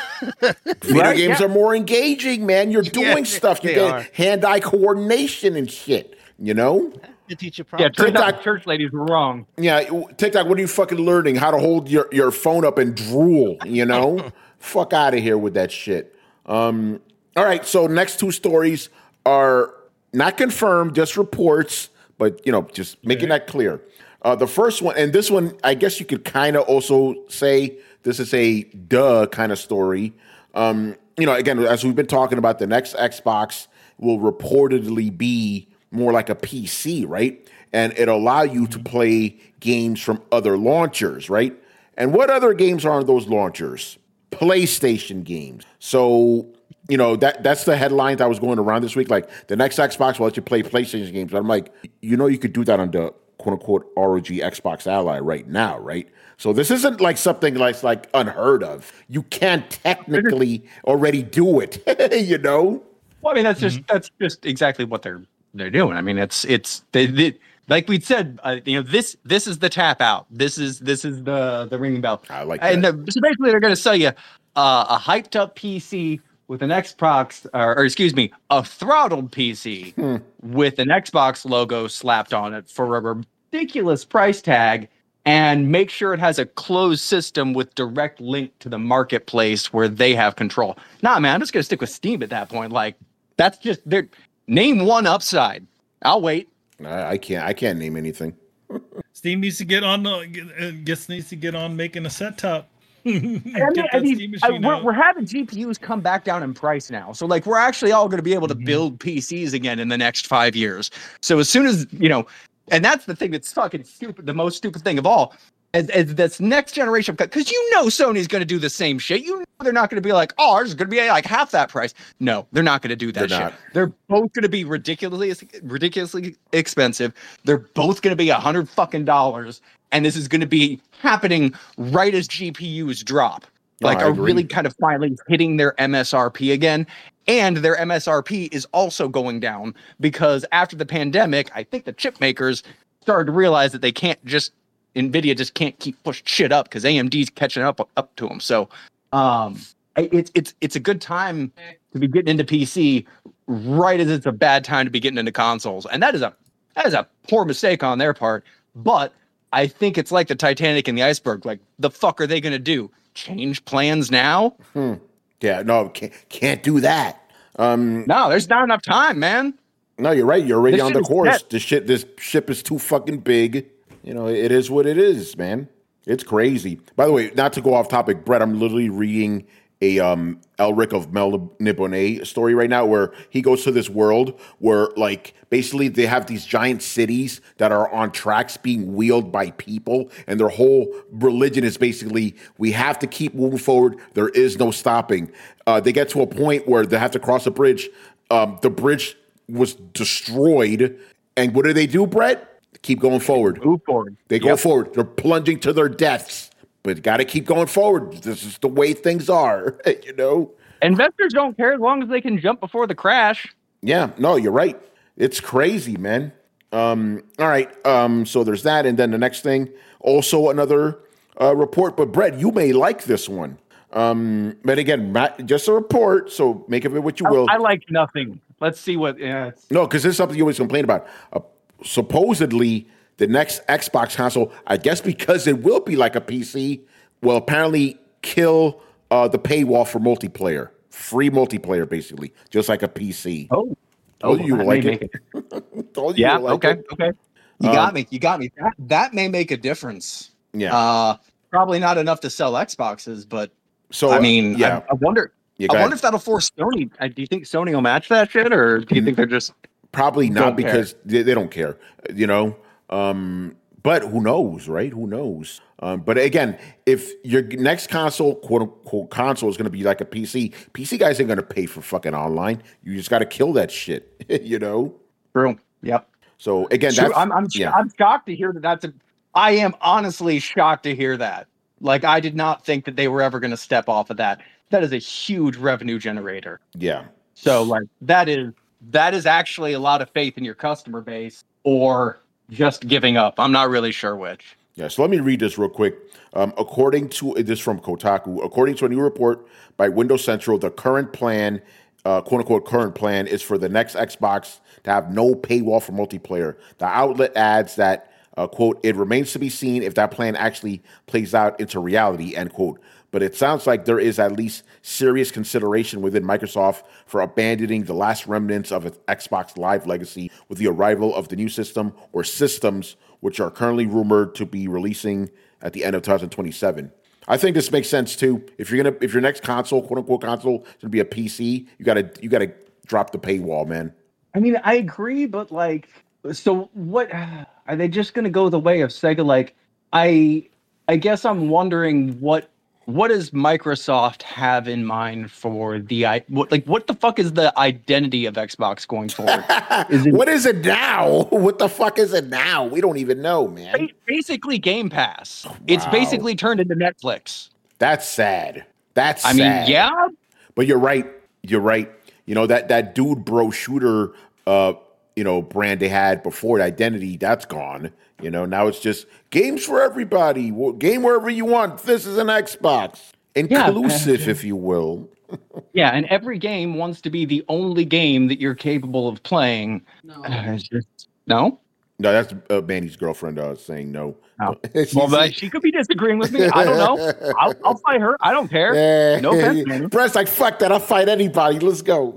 Video Right? games Yeah. are more engaging, man. You're doing Yeah, stuff. You they get are. hand-eye coordination and shit. You know? To teach you Yeah, properly. turns out TikTok- the church ladies were wrong. Yeah, TikTok, what are you fucking learning? How to hold your, your phone up and drool, you know? Fuck out of here with that shit. Um, all right, so next two stories are not confirmed, just reports, but, you know, just making that clear. Uh, the first one, and this one, I guess you could kind of also say this is a duh kind of story. Um, you know, again, as we've been talking about, the next Xbox will reportedly be more like a P C, right? And it'll allow you to play games from other launchers, right? And what other games are on those launchers? PlayStation games. So, you know, that that's the headline that was going around this week. Like, the next Xbox will let you play PlayStation games. But I'm like, you know, you could do that on the quote-unquote R O G Xbox Ally right now, right? So this isn't like something like, like unheard of. You can't technically already do it, you know? Well, I mean, that's just that's just exactly what they're they're doing. I mean, it's it's they, they like we said, uh, you know, this this is the tap out. This is this is the the ringing bell. I like and that. the, so basically, they're going to sell you uh, a hyped up P C with an Xbox, or, or excuse me, a throttled P C Hmm. with an Xbox logo slapped on it for a ridiculous price tag, and make sure it has a closed system with direct link to the marketplace where they have control. Nah, man, I'm just going to stick with Steam at that point. Like, that's just their name one upside. I'll wait. I, I can't. I can't name anything. Steam needs to get on. Uh, get, uh, gets needs to get on making a set top. I mean, Get I that mean, Steam I- machine we're, out. we're having G P Us come back down in price now. So, like, we're actually all going to be able to Mhm. build P Cs again in the next five years. So, as soon as, you know, and that's the thing that's fucking stupid, the most stupid thing of all, as, as this next generation, because you know Sony's going to do the same shit. You know they're not going to be like, oh, ours is going to be like half that price. No, they're not going to do that They're shit. not. They're both going to be ridiculously, ridiculously expensive. They're both going to be a hundred fucking dollars. And this is going to be happening right as G P Us drop. No, Like, I are agree. really kind of finally hitting their M S R P again. And their M S R P is also going down because after the pandemic, I think the chip makers started to realize that they can't just, NVIDIA just can't keep pushing shit up because A M D's catching up up to them. So um, I- it's it's it's a good time to be getting into P C right as it's a bad time to be getting into consoles. And that is a that is a poor mistake on their part. But I think it's like the Titanic and the iceberg. Like, the fuck are they going to do? Change plans now? Hmm. Yeah, no, can't, can't do that. Um, No, there's not enough time, man. no, you're right. You're already This on shit the is course. set. This shit, this ship is too fucking big. You know, it is what it is, man. It's crazy. By the way, not to go off topic, Brett, I'm literally reading a um, Elric of Melniboné story right now where he goes to this world where, like, basically they have these giant cities that are on tracks being wheeled by people, and their whole religion is basically, we have to keep moving forward. There is no stopping. Uh, they get to a point where they have to cross a bridge. Um, the bridge was destroyed, and what do they do, Brett? Keep going forward. Move forward. They go Yep. forward. They're plunging to their deaths, but got to keep going forward. This is the way things are, you know? Investors don't care as long as they can jump before the crash. Yeah, no, you're right. It's crazy, man. Um, all right. Um, so there's that. And then the next thing, also another uh, report. But, Brett, you may like this one. Um, but again, Matt, just a report. So make of it what you will. I, I like nothing. Let's see what. Yeah, it's- No, because this is something you always complain about. Uh, supposedly, the next Xbox console, I guess because it will be like a P C, will apparently kill uh, the paywall for multiplayer. Free multiplayer, basically, just like a P C. oh, Told you you that would like may it. make it. Told you Yeah. you would like Okay. it. Okay. You Um, got me. You got me. That, that may make a difference. Yeah. Uh, probably not enough to sell Xboxes, but so I mean, yeah. I, I wonder. Yeah, I go wonder ahead. if that'll force Sony. uh, Do you think Sony will match that shit, or do you think they're just? Probably not don't care. because they, they don't care, you know. Um, but who knows, right? Who knows? Um, but again, if your next console, quote unquote, console is going to be like a P C, P C guys ain't going to pay for fucking online. You just got to kill that shit, you know. True. Yep. So again, True. that's I'm I'm yeah. I'm shocked to hear that that's a I am honestly shocked to hear that. Like, I did not think that they were ever going to step off of that. That is a huge revenue generator. Yeah. So, like, that is that is actually a lot of faith in your customer base, or just giving up. I'm not really sure which. Yeah, so let me read this real quick. Um, according to this from Kotaku, according to a new report by Windows Central, the current plan, uh, quote unquote, current plan is for the next Xbox to have no paywall for multiplayer. The outlet adds that, uh, quote, it remains to be seen if that plan actually plays out into reality, end quote. But it sounds like there is at least serious consideration within Microsoft for abandoning the last remnants of its Xbox Live legacy with the arrival of the new system or systems, which are currently rumored to be releasing at the end of twenty twenty-seven. I think this makes sense too. If you're gonna, if your next console, quote unquote console, is gonna be a P C, you gotta, you gotta drop the paywall, man. I mean, I agree, but like, so what? Are they just gonna go the way of Sega? Like, I, I guess I'm wondering what. What does Microsoft have in mind for the I what like what the fuck is the identity of Xbox going forward? Is it, what is it now? What the fuck is it now? We don't even know, man. Basically Game Pass. Wow. It's basically turned into Netflix. That's sad. That's I sad. mean, yeah. But you're right. You're right. You know, that that dude bro shooter uh you know brand they had before, the identity, that's gone. You know, now it's just games for everybody. Game wherever you want. This is an Xbox. Inclusive, yeah, if you will. Yeah, and every game wants to be the only game that you're capable of playing. No? Uh, just, no? No, that's uh, Manny's girlfriend uh, saying no. Oh. Well, but she could be disagreeing with me. I don't know. I'll, I'll fight her. I don't care. Yeah. No offense, Manny. Brett's like, fuck that. I'll fight anybody. Let's go.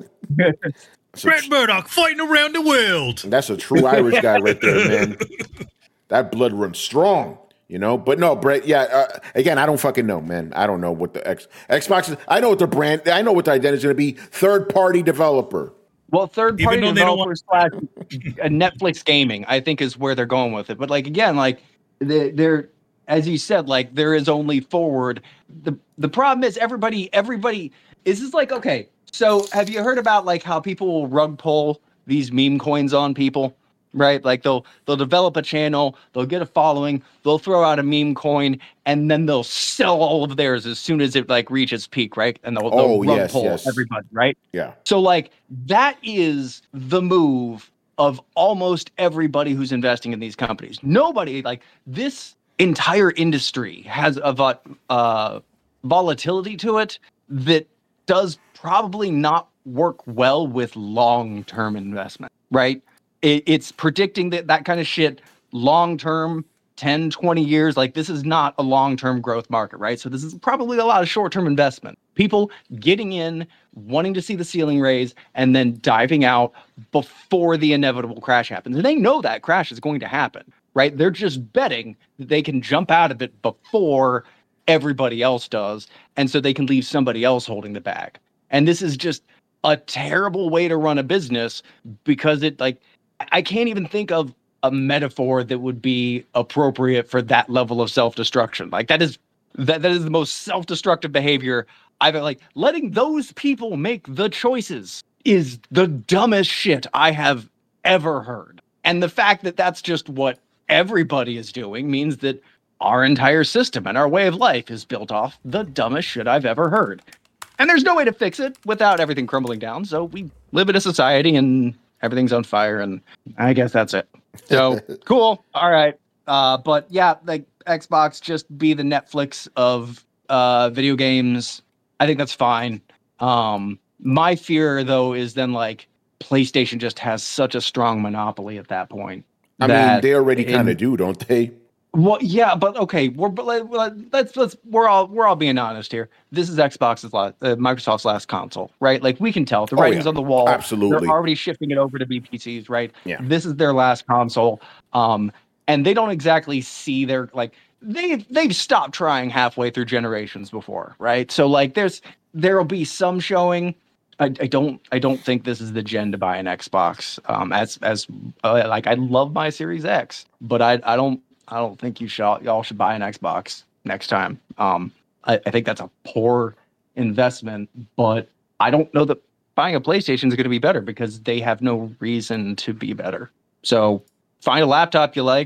Brett tr- Murdoch fighting around the world. That's a true Irish guy right there, man. That blood runs strong, you know. But no, Brett. Yeah. Uh, again, I don't fucking know, man. I don't know what the X Xbox is. I know what the brand. I know what the identity is going to be. Third party developer. Well, third party developer slash Netflix gaming, I think, is where they're going with it. But like again, like they're, they're as you said, like there is only forward. the The problem is everybody. Everybody is this like okay. So have you heard about like how people will rug pull these meme coins on people? Right, like they'll they'll develop a channel, they'll get a following, they'll throw out a meme coin, and then they'll sell all of theirs as soon as it like reaches peak, right? And they'll, they'll oh, rug yes, pull yes. everybody, right? Yeah. So like that is the move of almost everybody who's investing in these companies. Nobody like this entire industry has a uh, volatility to it that does probably not work well with long-term investment, right? It's predicting that that kind of shit long-term, ten, twenty years, like this is not a long-term growth market, right? So this is probably a lot of short-term investment. People getting in, wanting to see the ceiling raise, and then diving out before the inevitable crash happens. And they know that crash is going to happen, right? They're just betting that they can jump out of it before everybody else does. And so they can leave somebody else holding the bag. And this is just a terrible way to run a business because it like, I can't even think of a metaphor that would be appropriate for that level of self-destruction. Like that is that that is the most self-destructive behavior I've like letting those people make the choices is the dumbest shit I have ever heard. And the fact that that's just what everybody is doing means that our entire system and our way of life is built off the dumbest shit I've ever heard. And there's no way to fix it without everything crumbling down. So we live in a society and everything's on fire, and I guess that's it. So cool. All right. Uh, but yeah, like Xbox just be the Netflix of uh, video games. I think that's fine. Um, my fear, though, is then like PlayStation just has such a strong monopoly at that point. I mean, they already kind of do, don't they? Well, yeah, but okay, we're but let's let's we're all we're all being honest here. This is Xbox's last, uh, Microsoft's last console, right? Like we can tell the writing's oh, yeah. on the wall. Absolutely, they're already shifting it over to B P Cs, right? Yeah, this is their last console, um, and they don't exactly see their like they they've stopped trying halfway through generations before, right? So like there's there'll be some showing. I, I don't I don't think this is the gen to buy an Xbox. Um, as as uh, like I love my Series X, but I I don't. I don't think you should y'all should buy an Xbox next time. Um, I, I think that's a poor investment, but I don't know that buying a PlayStation is going to be better because they have no reason to be better. So find a laptop you like or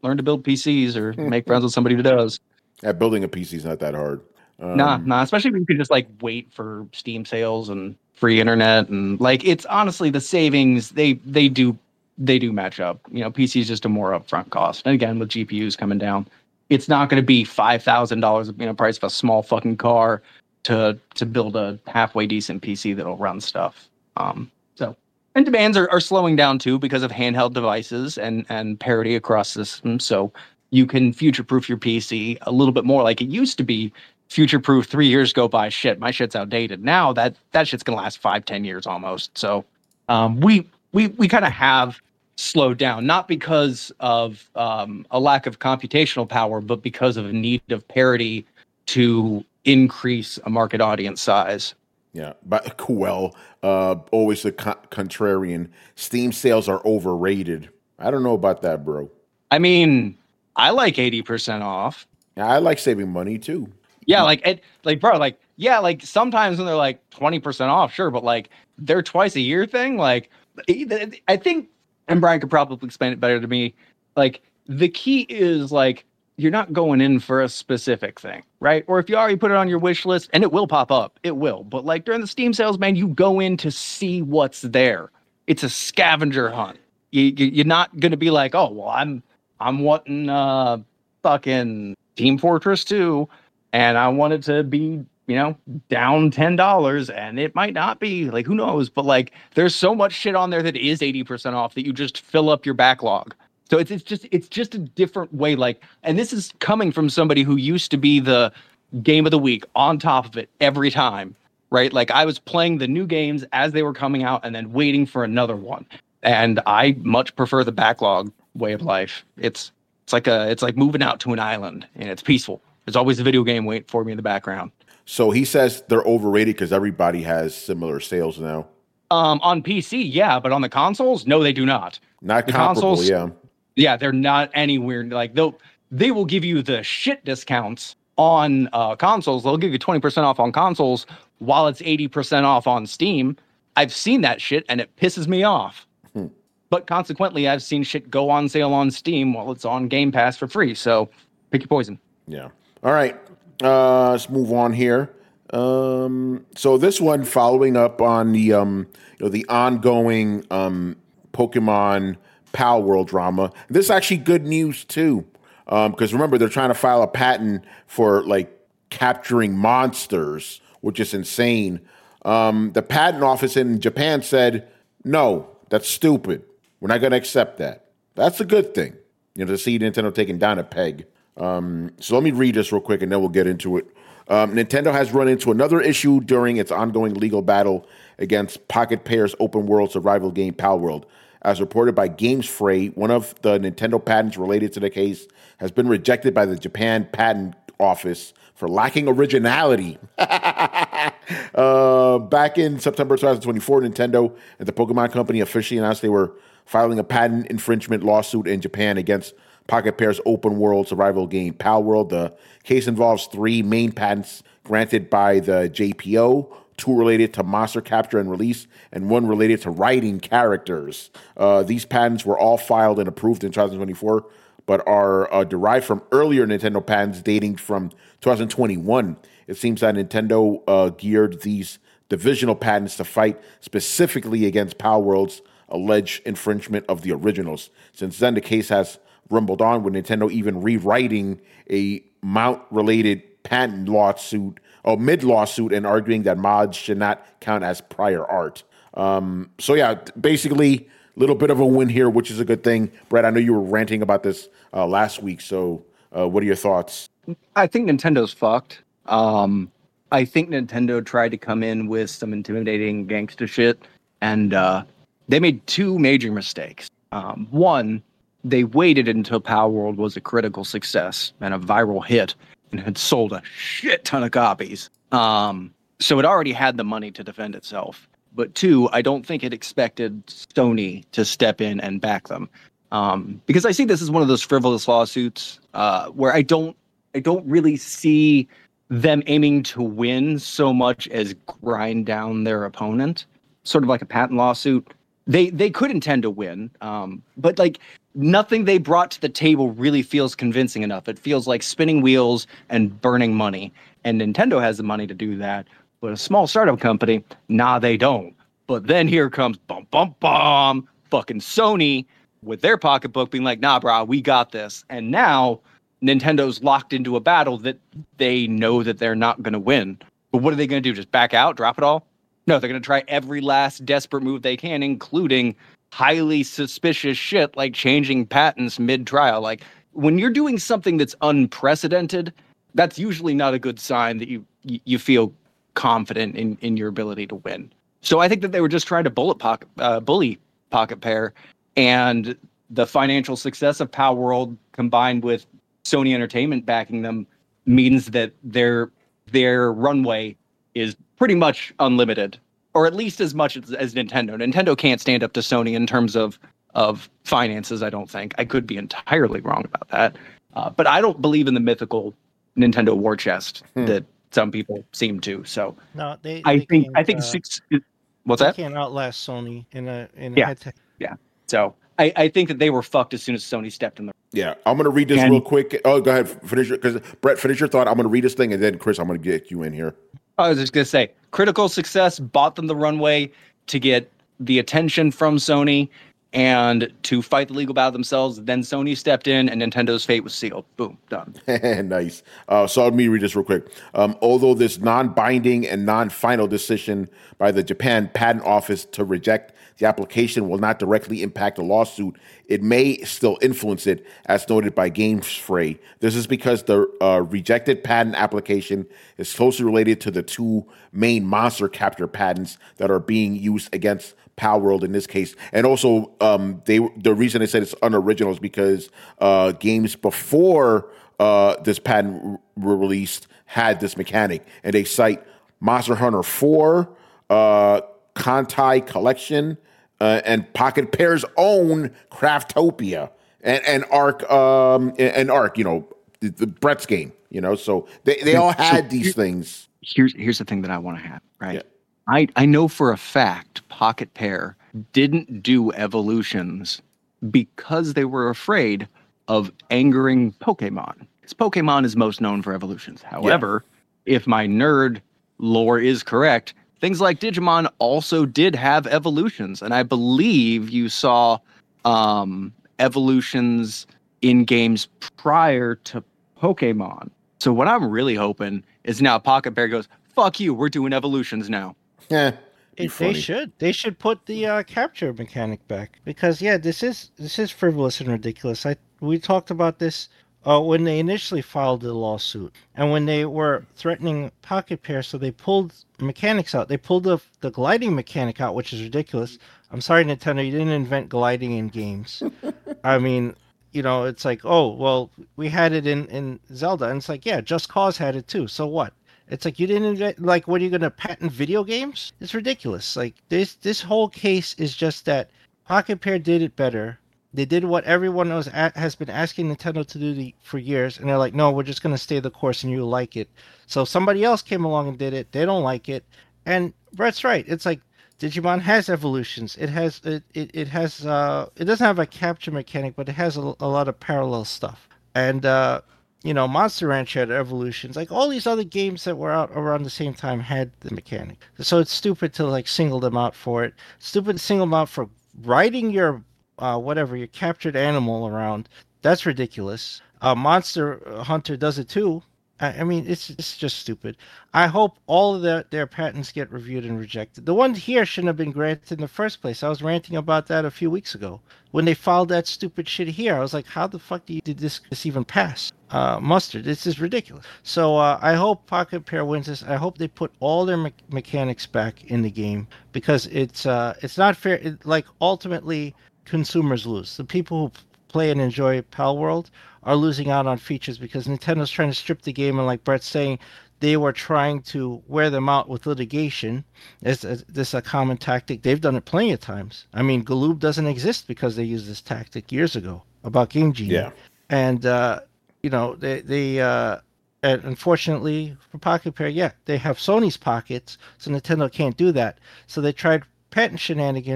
learn to build P Cs or make friends with somebody who does. Yeah, building a P C is not that hard. Um, nah, nah, especially if you could just like wait for Steam sales and free internet and like it's honestly the savings they they do they do match up. You know, P C is just a more upfront cost. And again, with G P Us coming down, it's not going to be five thousand dollars, you know, price of a small fucking car to to build a halfway decent P C that'll run stuff. Um, so and demands are, are slowing down too because of handheld devices and and parity across systems. So you can future-proof your P C a little bit more like it used to be. Future-proof three years go by. Shit, my shit's outdated now. That that shit's gonna last five, ten years almost. So um, we we we kind of have slowed down, not because of um, a lack of computational power, but because of a need of parity to increase a market audience size. Yeah, but Coel, uh, always the co- contrarian. Steam sales are overrated. I don't know about that, bro. I mean, I like eighty percent off. Yeah, I like saving money too. Yeah, like it, like bro, like yeah, like sometimes when they're like twenty percent off, sure, but like they're twice a year thing. Like I think, and Brian could probably explain it better to me. Like the key is like you're not going in for a specific thing, right? Or if you already put it on your wish list, and it will pop up, it will. But like during the Steam sales, man, you go in to see what's there. It's a scavenger hunt. You, you you're not gonna be like, oh well, I'm I'm wanting uh fucking Team Fortress two. And I want it to be, you know, down ten dollars, and it might not be. Like, who knows? But, like, there's so much shit on there that is eighty percent off that you just fill up your backlog. So it's it's just it's just a different way. Like, and this is coming from somebody who used to be the game of the week on top of it every time, right? Like, I was playing the new games as they were coming out and then waiting for another one. And I much prefer the backlog way of life. It's it's like a it's like moving out to an island, and it's peaceful. There's always a video game waiting for me in the background. So he says they're overrated because everybody has similar sales now. Um, on P C, yeah, but on the consoles, no, they do not. Not the comparable, consoles, yeah. Yeah, they're not anywhere like they'll they will give you the shit discounts on uh, consoles. They'll give you twenty percent off on consoles while it's eighty percent off on Steam. I've seen that shit and it pisses me off. Hmm. But consequently, I've seen shit go on sale on Steam while it's on Game Pass for free. So pick your poison. Yeah. All right, uh, let's move on here. Um, so this one, following up on the um, you know, the ongoing um, Pokemon Pal World drama. This is actually good news too, because um, remember they're trying to file a patent for like capturing monsters, which is insane. Um, the patent office in Japan said, "No, that's stupid. We're not going to accept that." That's a good thing, you know, to see Nintendo taking down a peg. Um, so let me read this real quick and then we'll get into it. Um, Nintendo has run into another issue during its ongoing legal battle against Pocket Pair's open world survival game Pal World. As reported by GamesFrey, one of the Nintendo patents related to the case has been rejected by the Japan Patent Office for lacking originality. uh, back in September twenty twenty-four, Nintendo and the Pokemon Company officially announced they were filing a patent infringement lawsuit in Japan against Pocket Pair's open world survival game Pal World. The case involves three main patents granted by the J P O, two related to monster capture and release, and one related to writing characters. Uh, these patents were all filed and approved in twenty twenty-four, but are uh, derived from earlier Nintendo patents dating from twenty twenty-one. It seems that Nintendo uh, geared these divisional patents to fight specifically against Pal World's alleged infringement of the originals. Since then, the case has rumbled on, with Nintendo even rewriting a mount-related patent lawsuit, or mid-lawsuit, and arguing that mods should not count as prior art. Um, so yeah, basically, a little bit of a win here, which is a good thing. Brett, I know you were ranting about this uh, last week, so uh, what are your thoughts? I think Nintendo's fucked. Um, I think Nintendo tried to come in with some intimidating gangsta shit, and uh, they made two major mistakes. Um, one, they waited until Pal World was a critical success and a viral hit and had sold a shit ton of copies. Um, so it already had the money to defend itself. But two, I don't think it expected Sony to step in and back them. Um, because I see this as one of those frivolous lawsuits uh, where I don't, I don't really see them aiming to win so much as grind down their opponent. Sort of like a patent lawsuit. they they could intend to win, um, but like nothing they brought to the table really feels convincing enough. It feels like spinning wheels and burning money, and Nintendo has the money to do that. But a small startup company, nah, they don't. But then here comes bum bum bum, fucking Sony with their pocketbook being like, nah, brah, we got this. And now Nintendo's locked into a battle that they know that they're not going to win. But what are they going to do? Just back out, drop it all? No, they're going to try every last desperate move they can, including highly suspicious shit like changing patents mid-trial. Like, when you're doing something that's unprecedented, that's usually not a good sign that you you feel confident in, in your ability to win. So I think that they were just trying to bullet pocket, uh, bully Pocket Pair, and the financial success of Power World combined with Sony Entertainment backing them means that their their runway is pretty much unlimited, or at least as much as, as Nintendo. Nintendo can't stand up to Sony in terms of of finances, I don't think. I could be entirely wrong about that. Uh, but I don't believe in the mythical Nintendo war chest hmm. that some people seem to. So no, they, I they think I can't, think uh, six. What's they that? Can't outlast Sony in a in a yeah. head to- Yeah. So I, I think that they were fucked as soon as Sony stepped in the. Yeah, I'm gonna read this and, real quick. Oh, go ahead, finish your because Brett, finish your thought. I'm gonna read this thing, and then Chris, I'm gonna get you in here. I was just gonna say, critical success bought them the runway to get the attention from Sony and to fight the legal battle themselves. Then Sony stepped in, and Nintendo's fate was sealed. Boom, done. Nice. Uh, so let me read this real quick. Um, although this non-binding and non-final decision by the Japan Patent Office to reject the application will not directly impact the lawsuit, it may still influence it, as noted by GameSpray. This is because the uh, rejected patent application is closely related to the two main monster capture patents that are being used against Power World in this case. And also, um, they the reason they said it's unoriginal is because uh, games before uh, this patent were released had this mechanic. And they cite Monster Hunter four, uh, Kantai Collection, uh, and Pocket Pair's own Craftopia, and, and Arc, um, and Arc, you know, the, the Brett's game, you know. So they, they all had so these here, things. Here's here's the thing that I want to have, right? Yeah. I, I know for a fact Pocket Pair didn't do evolutions because they were afraid of angering Pokemon. Because Pokemon is most known for evolutions. However, yeah. if my nerd lore is correct, things like Digimon also did have evolutions. And I believe you saw um, evolutions in games prior to Pokemon. So what I'm really hoping is now Pocket Pair goes, fuck you, we're doing evolutions now. Yeah, it, they should. They should put the uh, capture mechanic back because yeah, this is this is frivolous and ridiculous. I we talked about this uh, when they initially filed the lawsuit and when they were threatening Pocket Pair, so they pulled mechanics out. They pulled the the gliding mechanic out, which is ridiculous. I'm sorry, Nintendo, you didn't invent gliding in games. I mean, you know, it's like, oh well, we had it in in Zelda, and it's like, yeah, Just Cause had it too. So what? It's like you didn't invent, like, what are you going to patent video games? It's ridiculous. Like this, this whole case is just that Pocket Pair did it better. They did what everyone was at, has been asking Nintendo to do the, for years, and they're like, no, we're just going to stay the course, and you like it. So somebody else came along and did it. They don't like it, and Brett's right. It's like Digimon has evolutions. It has it it, it has uh it doesn't have a capture mechanic, but it has a, a lot of parallel stuff, and. uh You know, Monster Ranch had evolutions. Like all these other games that were out around the same time had the mechanic. So it's stupid to like single them out for it. Stupid to single them out for riding your uh, whatever your captured animal around. That's ridiculous. Uh, Monster Hunter does it too. I, I mean, it's it's just stupid. I hope all of their their patents get reviewed and rejected. The one here shouldn't have been granted in the first place. I was ranting about that a few weeks ago when they filed that stupid shit here. I was like, how the fuck do you, did this, this even pass? Uh, mustard, this is ridiculous. So uh, I hope Pocket Pair wins this. I hope they put all their me- mechanics back in the game because it's uh, it's not fair. It, like ultimately, consumers lose. The people who play and enjoy Pal World are losing out on features because Nintendo's trying to strip the game, and like Brett's saying, they were trying to wear them out with litigation. Is this a common tactic? They've done it plenty of times. I mean, Galoob doesn't exist because they used this tactic years ago about Game Genie. Yeah. And uh, you know, they they uh, and unfortunately for Pocket Pair, yeah, they have Sony's pockets, so Nintendo can't do that. So they tried patent shenanigans.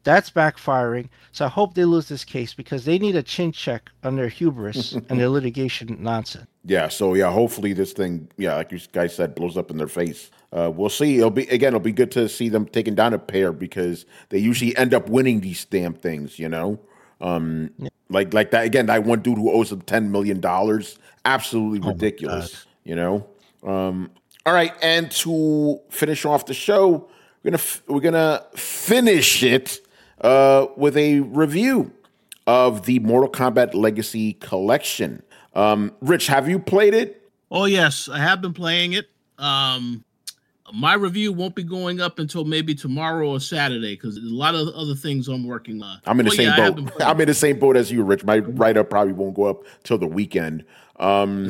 That's backfiring. So I hope they lose this case because they need a chin check on their hubris and their litigation nonsense. Yeah, so yeah, hopefully this thing, yeah, like you guys said, blows up in their face. Uh, we'll see. It'll be again, it'll be good to see them taking down a pair because they usually end up winning these damn things, you know. Um, yeah. Like like that again. That one dude who owes them ten million dollars, absolutely oh ridiculous, you know. Um, all right, and to finish off the show, we're gonna we're gonna finish it uh, with a review of the Mortal Kombat Legacy Collection. Um, Rich, have you played it? Oh, yes, I have been playing it. Um, my review won't be going up until maybe tomorrow or Saturday because there's a lot of other things I'm working on. I'm in the oh, same yeah, boat. I'm in the same boat as you, Rich. My write-up probably won't go up till the weekend. Um,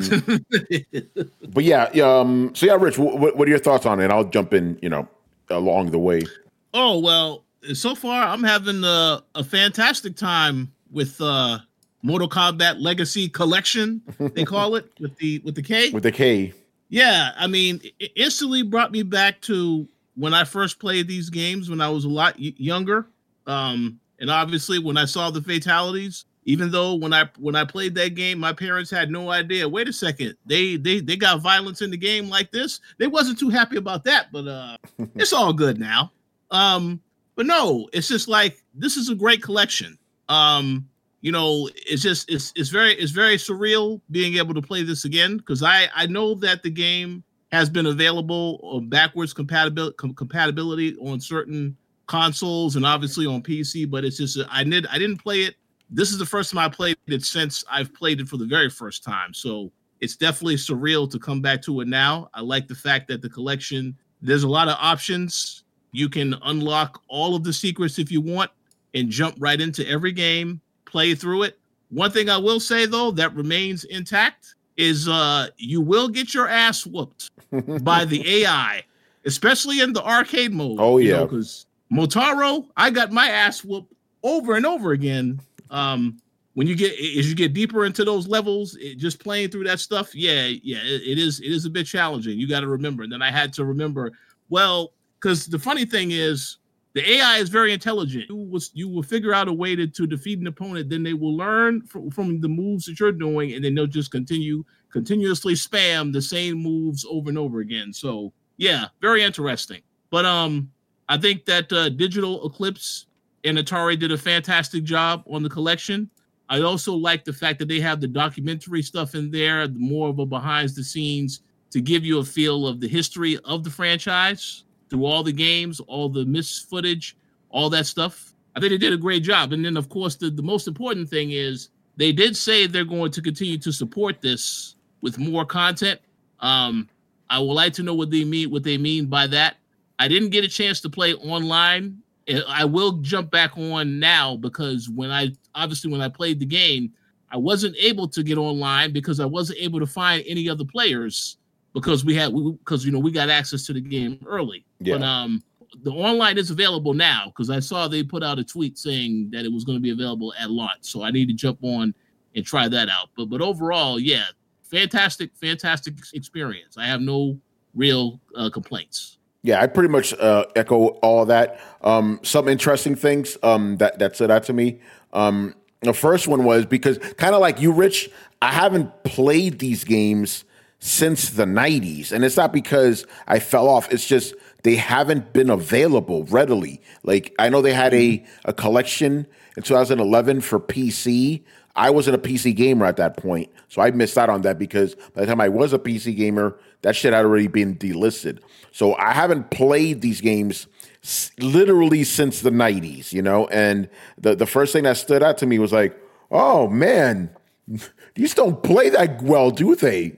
but yeah, um, so yeah, Rich, w- w- what are your thoughts on it? I'll jump in, you know, along the way. Oh, well, so far I'm having a, a fantastic time with uh, Mortal Kombat Legacy Collection, they call it, with the with the K. With the K. Yeah, I mean, it instantly brought me back to when I first played these games when I was a lot y- younger. Um, and obviously when I saw the fatalities, even though when I when I played that game, my parents had no idea. Wait a second, they they they got violence in the game like this. They wasn't too happy about that, but uh, it's all good now. Um, but no, it's just like this is a great collection. Um, you know, it's just it's it's very it's very surreal being able to play this again because I I know that the game has been available on backwards compatibility com- compatibility on certain consoles and obviously on P C, but it's just I did I didn't play it. This is the first time I played it since I've played it for the very first time. So it's definitely surreal to come back to it now. I like the fact that the collection, there's a lot of options. You can unlock all of the secrets if you want and jump right into every game, play through it. One thing I will say, though, that remains intact is uh, you will get your ass whooped by the A I, especially in the arcade mode. Oh, yeah. Because Motaro, I got my ass whooped over and over again. Um, when you get as you get deeper into those levels, it, just playing through that stuff, yeah, yeah, it, it is it is a bit challenging. You got to remember. And then I had to remember, well, because the funny thing is, the A I is very intelligent. You will, you will figure out a way to, to defeat an opponent. Then they will learn from, from the moves that you're doing, and then they'll just continue continuously spam the same moves over and over again. So yeah, very interesting. But um, I think that uh, Digital Eclipse and Atari did a fantastic job on the collection. I also like the fact that they have the documentary stuff in there, more of a behind the scenes to give you a feel of the history of the franchise through all the games, all the missed footage, all that stuff. I think they did a great job. And then, of course, the, the most important thing is they did say they're going to continue to support this with more content. Um, I would like to know what they mean, what they mean by that. I didn't get a chance to play online. I will jump back on now because when I obviously when I played the game, I wasn't able to get online because I wasn't able to find any other players because we had because you know we got access to the game early. Yeah. But um, the online is available now because I saw they put out a tweet saying that it was going to be available at launch. So I need to jump on and try that out. But but overall, yeah, fantastic, fantastic experience. I have no real uh, complaints. Yeah, I pretty much uh, echo all that. Um, some interesting things um, that, that stood out to me. Um, the first one was because kind of like you, Rich, I haven't played these games since the nineties. And it's not because I fell off. It's just they haven't been available readily. Like I know they had a, a collection in two thousand eleven for P C. I wasn't a P C gamer at that point, so I missed out on that because by the time I was a P C gamer, that shit had already been delisted. So I haven't played these games s- literally since the nineties, you know? And the, the first thing that stood out to me was like, oh, man, these don't play that well, do they?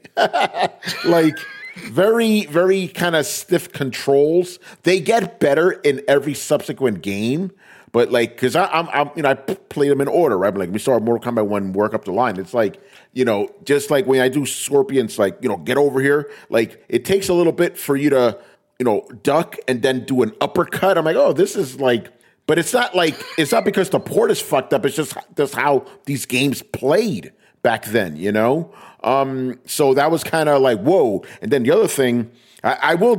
Like, very, very kind of stiff controls. They get better in every subsequent game. But like, because I'm, I'm, you know, I played them in order, right? Like we saw Mortal Kombat one work up the line. It's like, you know, just like when I do Scorpions, like, you know, get over here. Like it takes a little bit for you to, you know, duck and then do an uppercut. I'm like, oh, this is like, but it's not like, it's not because the port is fucked up. It's just that's how these games played back then, you know? Um, so that was kind of like, whoa. And then the other thing, I, I will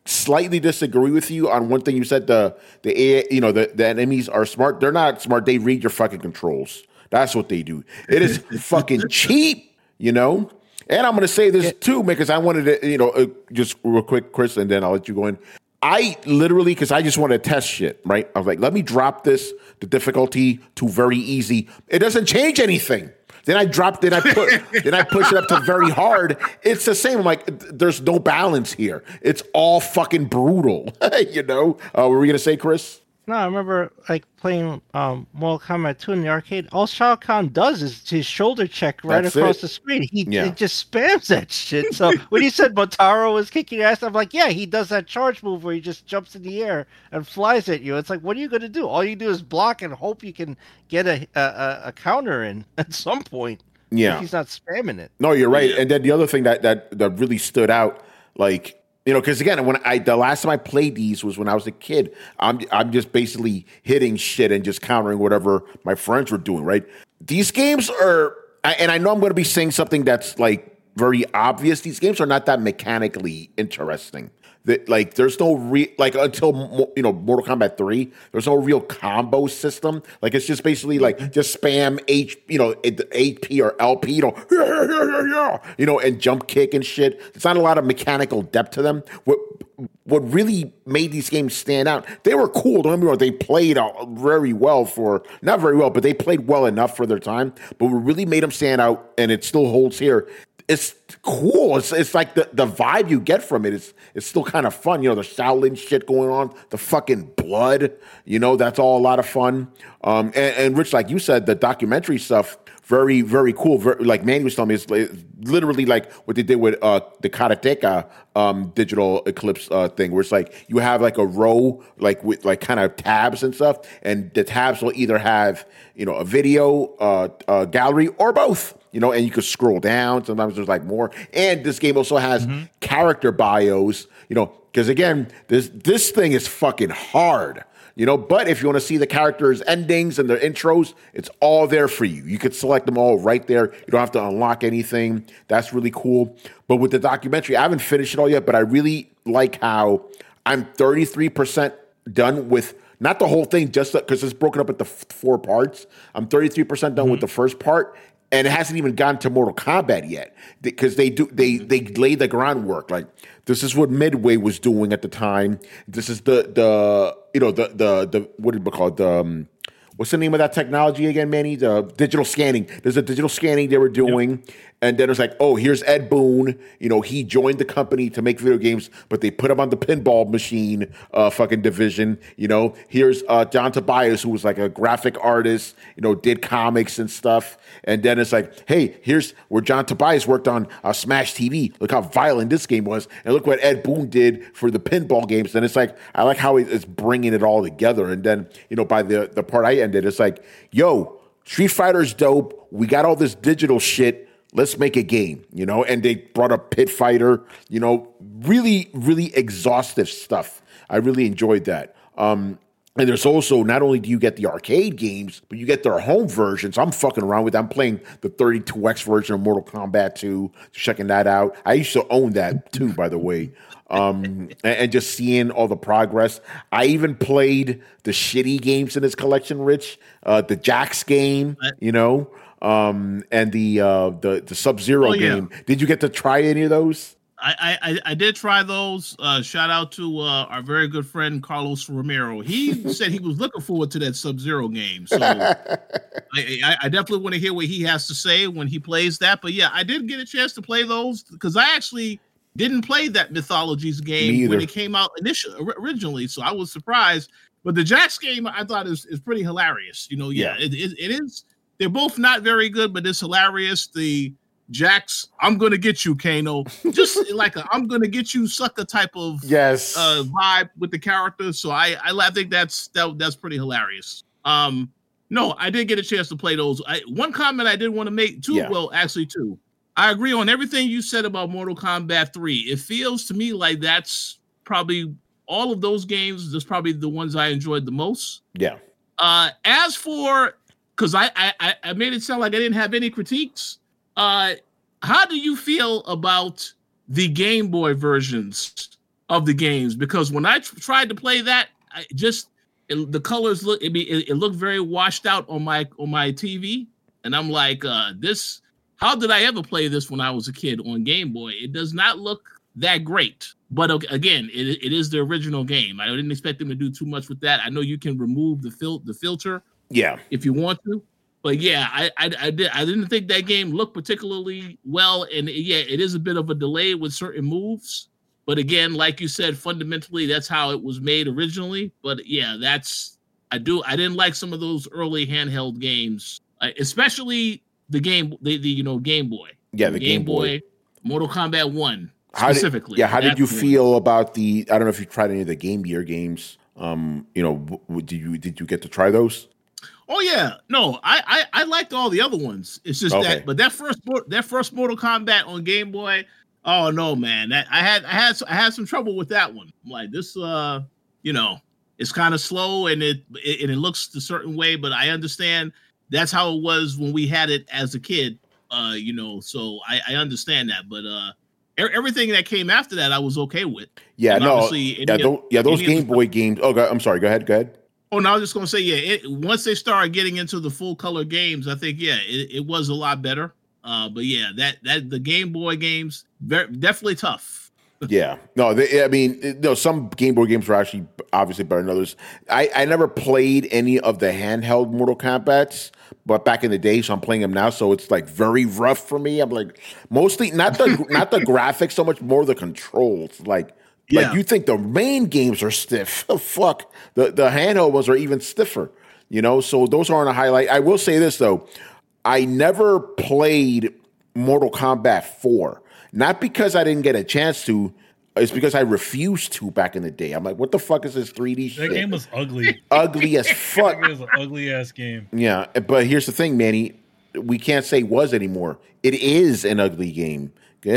slightly disagree with you on one thing you said. The the A I, you know the, the enemies are smart. They're not smart. They read your fucking controls. That's what they do. It is fucking cheap, you know. And I'm going to say this too, because I wanted to, you know, uh, just real quick, Chris, and then I'll let you go in. I literally, because I just want to test shit, right? I was like, let me drop this, the difficulty to very easy. It doesn't change anything. Then I dropped, then I put, then I push it up to very hard. It's the same. I'm like, there's no balance here. It's all fucking brutal, you know? Uh, what were we going to say, Chris? No, I remember like playing um, Mortal Kombat two in the arcade. All Shao Kahn does is his shoulder check right That's across it. the screen. He yeah. it just spams that shit. So when he said Motaro was kicking ass, I'm like, yeah, he does that charge move where he just jumps in the air and flies at you. It's like, what are you going to do? All you do is block and hope you can get a a, a counter in at some point. Yeah, if he's not spamming it. No, you're right. And then the other thing that that, that really stood out, like. You know, because again, when I the last time I played these was when I was a kid. I'm I'm just basically hitting shit and just countering whatever my friends were doing. Right? These games are, and I know I'm going to be saying something that's like very obvious. These games are not that mechanically interesting. That like there's no re like until you know Mortal Kombat three, there's no real combo system. Like it's just basically like just spam H you know H P or L P, you know, yeah, yeah, yeah, yeah, you know, and jump kick and shit. There's not a lot of mechanical depth to them. What what really made these games stand out? They were cool. Don't get me wrong. They played very well for not very well, but they played well enough for their time. But what really made them stand out, and it still holds here. It's cool. It's it's like the, the vibe you get from it is it's still kind of fun. You know, the Shaolin shit going on, the fucking blood. You know, that's all a lot of fun. Um, and, and Rich, like you said, the documentary stuff, very very cool. Very, like Manny was telling me, it's, it's literally like what they did with uh, the Karateka um, digital eclipse uh, thing, where it's like you have like a row like with like kind of tabs and stuff, and the tabs will either have you know a video, uh, a gallery, or both. You know, and you could scroll down. Sometimes there's like more. And this game also has mm-hmm. character bios, you know, because again, this this thing is fucking hard, you know. But if you want to see the characters' endings and their intros, it's all there for you. You could select them all right there. You don't have to unlock anything. That's really cool. But with the documentary, I haven't finished it all yet, but I really like how I'm thirty-three percent done with not the whole thing, just because it's broken up into f- four parts. I'm thirty-three percent done mm-hmm. with the first part. And it hasn't even gotten to Mortal Kombat yet because they do they they lay the groundwork. Like this is what Midway was doing at the time. This is the the you know the the the what did we call it? The um, what's the name of that technology again, Manny? The digital scanning. There's a digital scanning they were doing. Yep. And then it's like, oh, here's Ed Boon. You know, he joined the company to make video games, but they put him on the pinball machine uh, fucking division. You know, here's uh, John Tobias, who was like a graphic artist, you know, did comics and stuff. And then it's like, hey, here's where John Tobias worked on uh, Smash T V. Look how violent this game was. And look what Ed Boon did for the pinball games. And it's like, I like how it's bringing it all together. And then, you know, by the, the part I ended, it's like, yo, Street Fighter's dope. We got all this digital shit. Let's make a game, you know, and they brought up Pit Fighter, you know, really, really exhaustive stuff. I really enjoyed that. Um, and there's also, not only do you get the arcade games, but you get their home versions. I'm fucking around with that. I'm playing the thirty-two X version of Mortal Kombat two, checking that out. I used to own that too, by the way. Um, and, and just seeing all the progress. I even played the shitty games in his collection, Rich, uh, the Jax game, you know. Um, and the uh, the the Sub-Zero oh, yeah. game. Did you get to try any of those? I I, I did try those. Uh, shout out to uh, our very good friend Carlos Romero. He said he was looking forward to that Sub-Zero game. So I, I, I definitely want to hear what he has to say when he plays that. But yeah, I did get a chance to play those because I actually didn't play that Mythologies game when it came out initially originally. So I was surprised. But the Jax game I thought is, is pretty hilarious. You know, yeah, yeah. It, it, it is. They're both not very good, but it's hilarious. The Jax, I'm going to get you, Kano. Just like a I'm going to get you sucker type of yes uh, vibe with the character. So I, I I think that's that, that's pretty hilarious. Um, no, I did get a chance to play those. I, one comment I did want to make too. Yeah. Well, actually two. I agree on everything you said about Mortal Kombat three. It feels to me like that's probably all of those games. That's probably the ones I enjoyed the most. Yeah. Uh, as for Because I, I I made it sound like I didn't have any critiques. Uh, how do you feel about the Game Boy versions of the games, because when I tr- tried to play that, I just it, the colors look it, be, it, it looked very washed out on my on my T V, and I'm like, uh, this. How did I ever play this when I was a kid on Game Boy? It does not look that great. But again, it, it is the original game. I didn't expect them to do too much with that. I know you can remove the fil- the filter, yeah, if you want to. But yeah, I, I I did I didn't think that game looked particularly well, and yeah, it is a bit of a delay with certain moves. But again, like you said, fundamentally, that's how it was made originally. But yeah, that's I do I didn't like some of those early handheld games, uh, especially. The game, the, the you know Game Boy, yeah, the Game, Game Boy. Boy, Mortal Kombat One how specifically. Did, yeah, how did you one. feel about the? I don't know if you tried any of the Game Gear games. Um, you know, w- did you did you get to try those? Oh yeah, no, I I, I liked all the other ones. It's just Okay. that, but that first that first Mortal Kombat on Game Boy. Oh no, man, that I had I had I had some trouble with that one. I'm like this, uh, you know, it's kind of slow and it, it and it looks a certain way, but I understand. That's how it was when we had it as a kid, uh, you know. So I, I understand that, but uh, er- everything that came after that, I was okay with. Yeah, and no, yeah, of, those, yeah, those Game Boy games. Oh, God, I'm sorry. Go ahead. Go ahead. Oh, no, I was just gonna say, yeah. It, once they started getting into the full color games, I think, yeah, it, it was a lot better. Uh, but yeah, that that the Game Boy games, very definitely tough. Yeah, no, they, I mean, you know, some Game Boy games were actually obviously better than others. I, I never played any of the handheld Mortal Kombats, but back in the day, so I'm playing them now, so it's like very rough for me. I'm like, mostly not the not the graphics so much, more the controls. Like, yeah. like you think the main games are stiff? Oh, fuck, the the handheld ones are even stiffer. You know, so those aren't a highlight. I will say this though, I never played Mortal Kombat four. Not because I didn't get a chance to, it's because I refused to back in the day. I'm like, what the fuck is this three D shit? That game was ugly. Ugly as fuck. It was an ugly ass game. Yeah, but here's the thing, Manny. We can't say was anymore. It is an ugly game.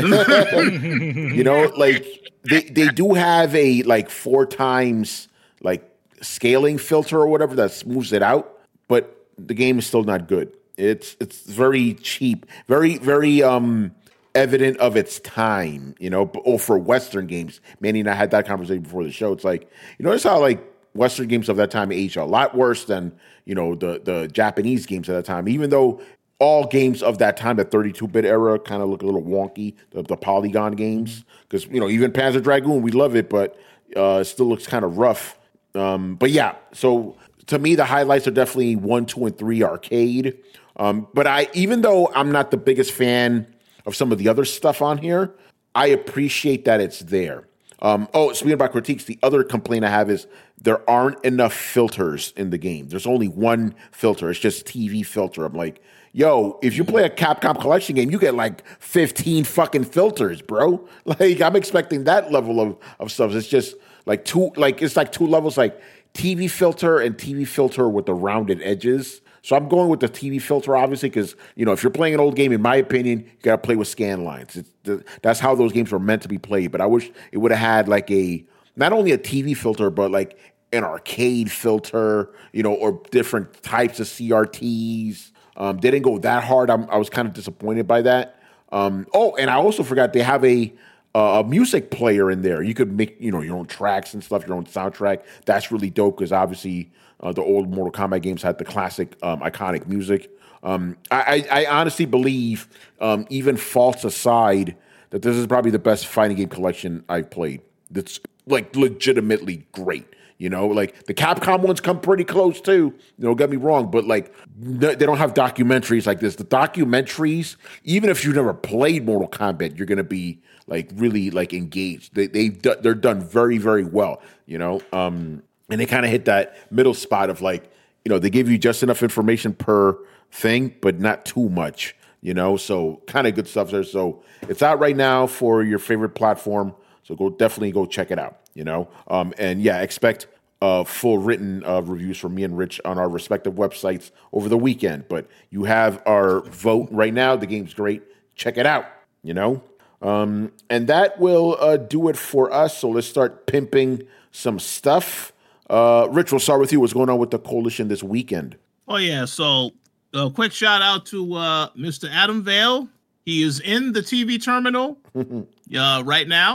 You know, like they, they do have a like four times like scaling filter or whatever that smooths it out, but the game is still not good. It's it's very cheap, very very um. evident of its time, you know, or for Western games. Manny and I had that conversation before the show. It's like, you notice how like Western games of that time aged a lot worse than, you know, the the Japanese games at that time, even though all games of that time, the thirty-two bit era, kind of look a little wonky, the, the polygon games, because, you know, even Panzer Dragoon, we love it, but uh, it still looks kind of rough. Um, but yeah, so to me, the highlights are definitely one, two, and three arcade. Um, but I, even though I'm not the biggest fan of some of the other stuff on here, I appreciate that it's there. Um, oh, speaking about critiques, the other complaint I have is there aren't enough filters in the game. There's only one filter. It's just T V filter. I'm like, yo, if you play a Capcom collection game, you get like fifteen fucking filters, bro. Like, I'm expecting that level of, of stuff. It's just like two, like, it's like two levels, like T V filter and T V filter with the rounded edges. So I'm going with the T V filter, obviously, because, you know, if you're playing an old game, in my opinion, you got to play with scan lines. It's the, that's how those games were meant to be played. But I wish it would have had like a, not only a T V filter, but like an arcade filter, you know, or different types of C R Ts. Um, they didn't go that hard. I'm, I was kind of disappointed by that. Um, oh, and I also forgot they have a uh, a music player in there. You could make, you know, your own tracks and stuff, your own soundtrack. That's really dope because obviously uh, the old Mortal Kombat games had the classic um, iconic music. Um, I, I, I honestly believe, um, even faults aside, that this is probably the best fighting game collection I've played. That's like legitimately great. You know, like the Capcom ones come pretty close too. You know, get me wrong, but like they don't have documentaries like this. The documentaries, even if you've never played Mortal Kombat, you're gonna be like really like engaged. They they they're done very very well. You know, um, and they kind of hit that middle spot of like, you know, they give you just enough information per thing, but not too much. You know, so kind of good stuff there. So it's out right now for your favorite platform. So go definitely go check it out. You know, um, and yeah, expect uh, full written uh, reviews from me and Rich on our respective websites over the weekend. But you have our vote right now. The game's great. Check it out. You know, um, and that will uh, do it for us. So let's start pimping some stuff. Uh, Rich, we'll start with you. What's going on with the coalition this weekend? Oh yeah, so a quick shout out to uh, Mister Adam Vale. He is in the T V terminal uh, right now.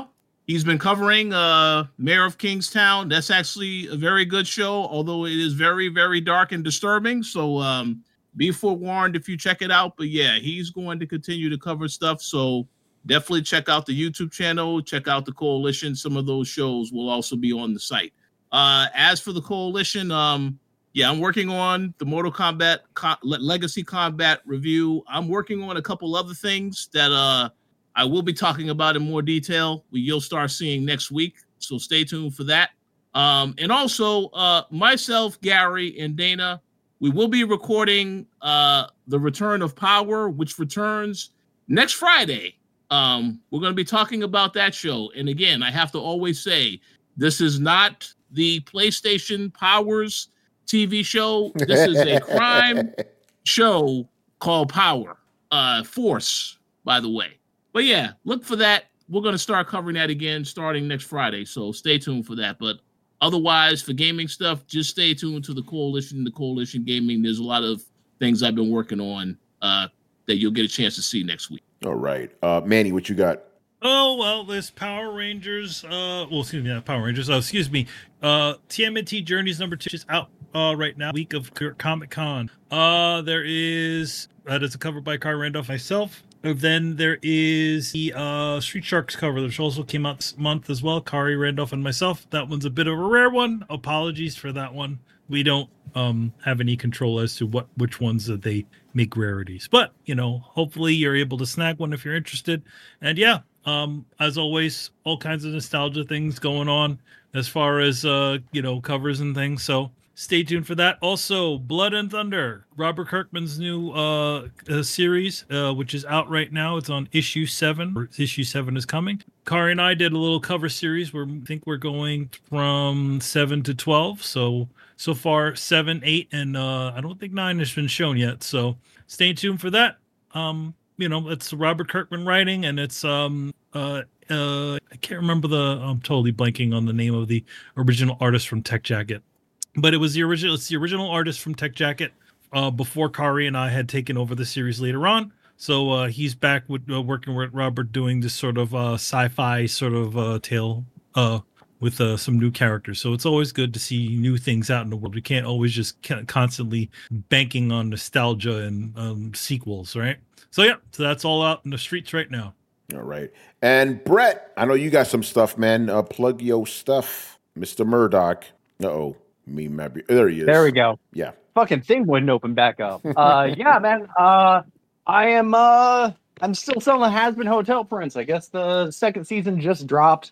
he's been covering uh, Mayor of Kingstown. That's actually a very good show, although it is very, very dark and disturbing. So um, be forewarned if you check it out. But yeah, he's going to continue to cover stuff. So definitely check out the YouTube channel. Check out the Coalition. Some of those shows will also be on the site. Uh, as for the Coalition, um, yeah, I'm working on the Mortal Kombat Co- Legacy Combat review. I'm working on a couple other things that uh, I will be talking about in more detail. We, you'll start seeing next week, so stay tuned for that. Um, and also, uh, myself, Gary, and Dana, we will be recording uh, the Return of Power, which returns next Friday. Um, we're going to be talking about that show. And again, I have to always say, this is not the PlayStation Powers T V show. This is a crime show called Power. Uh, Force, by the way. But yeah, look for that. We're going to start covering that again starting next Friday. So stay tuned for that. But otherwise, for gaming stuff, just stay tuned to the Coalition, the Coalition Gaming. There's a lot of things I've been working on uh, that you'll get a chance to see next week. All right. Uh, Manny, what you got? Oh, well, there's Power Rangers. Uh, well, excuse me, not Power Rangers. Oh, excuse me. Uh, T M N T Journeys number two is out uh, right now, week of Comic Con. Uh, there is, that is a cover by Kari Randolph, myself. Then there is the uh, Street Sharks cover, which also came out this month as well. Kari Randolph and myself. That one's a bit of a rare one. Apologies for that one. We don't um, have any control as to what which ones that they make rarities. But, you know, hopefully you're able to snag one if you're interested. And yeah, um, as always, all kinds of nostalgia things going on as far as, uh, you know, covers and things. So stay tuned for that. Also, Blood and Thunder, Robert Kirkman's new uh, uh, series, uh, which is out right now. It's on issue seven. Issue seven is coming. Kari and I did a little cover series where I think we're going from seven to twelve. So, so far, seven, eight, and uh, I don't think nine has been shown yet. So stay tuned for that. Um, you know, it's Robert Kirkman writing, and it's, um, uh, uh, I can't remember the, I'm totally blanking on the name of the original artist from Tech Jacket. But it was the original. It's the original artist from Tech Jacket uh, before Kari and I had taken over the series later on. So uh, he's back with uh, working with Robert, doing this sort of uh, sci-fi sort of uh, tale uh, with uh, some new characters. So it's always good to see new things out in the world. We can't always just constantly banking on nostalgia and um, sequels, right? So yeah, so that's all out in the streets right now. All right, and Brett, I know you got some stuff, man. Uh, plug your stuff, Mister Murdoch. Uh oh. Me, maybe there he is. There we go. Yeah. Fucking thing wouldn't open back up. Uh, yeah, man. Uh, I am. Uh, I'm still selling Has-Been Hotel Prince. I guess the second season just dropped.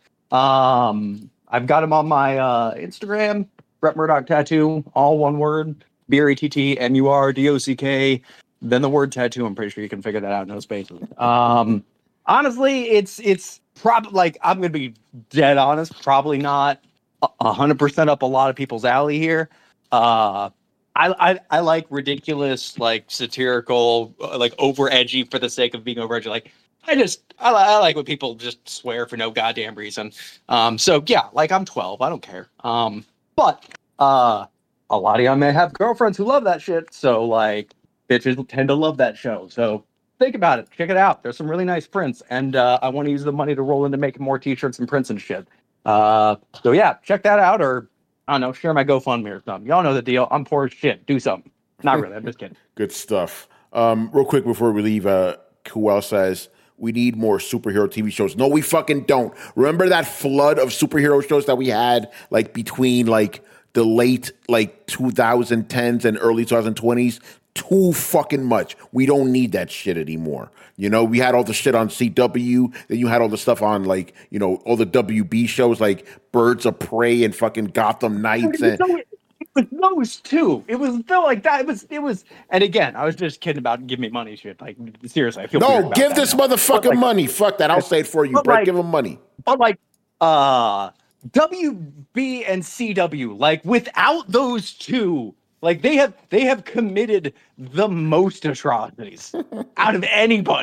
Um, I've got him on my uh, Instagram. Brett Murdoch Tattoo, all one word. B R E T T M U R D O C K. Then the word tattoo. I'm pretty sure you can figure that out. No spaces. Um, honestly, it's it's probably like I'm gonna be dead honest. Probably not a hundred percent up a lot of people's alley here. Uh, I, I I like ridiculous, like satirical, like over edgy for the sake of being over edgy. Like I just I, I like when people just swear for no goddamn reason. Um, so yeah, like I'm twelve, I don't care. Um, but uh, a lot of y'all may have girlfriends who love that shit. So like bitches tend to love that show. So think about it, check it out. There's some really nice prints, and uh, I want to use the money to roll into making more t-shirts and prints and shit. Uh, so yeah, check that out, or I don't know, share my GoFundMe or something. Y'all know the deal. I'm poor as shit. Do something. Not really. I'm just kidding. Good stuff. Um, real quick before we leave, uh, Kuel says we need more superhero T V shows. No, we fucking don't. Remember that flood of superhero shows that we had, like between like the late like twenty tens and early twenty twenties? Too fucking much. We don't need that shit anymore. You know, we had all the shit on C W. Then you had all the stuff on like, you know, all the W B shows like Birds of Prey and fucking Gotham Knights. And it was those two. It was still like that. It was, it was, and again, I was just kidding about give me money shit. Like, seriously, I feel no, give this now. motherfucker like, money. Fuck that. I'll say it for you, Brett. Like, give him money. But like, uh, W B and C W, like without those two, like they have they have committed the most atrocities out of anybody.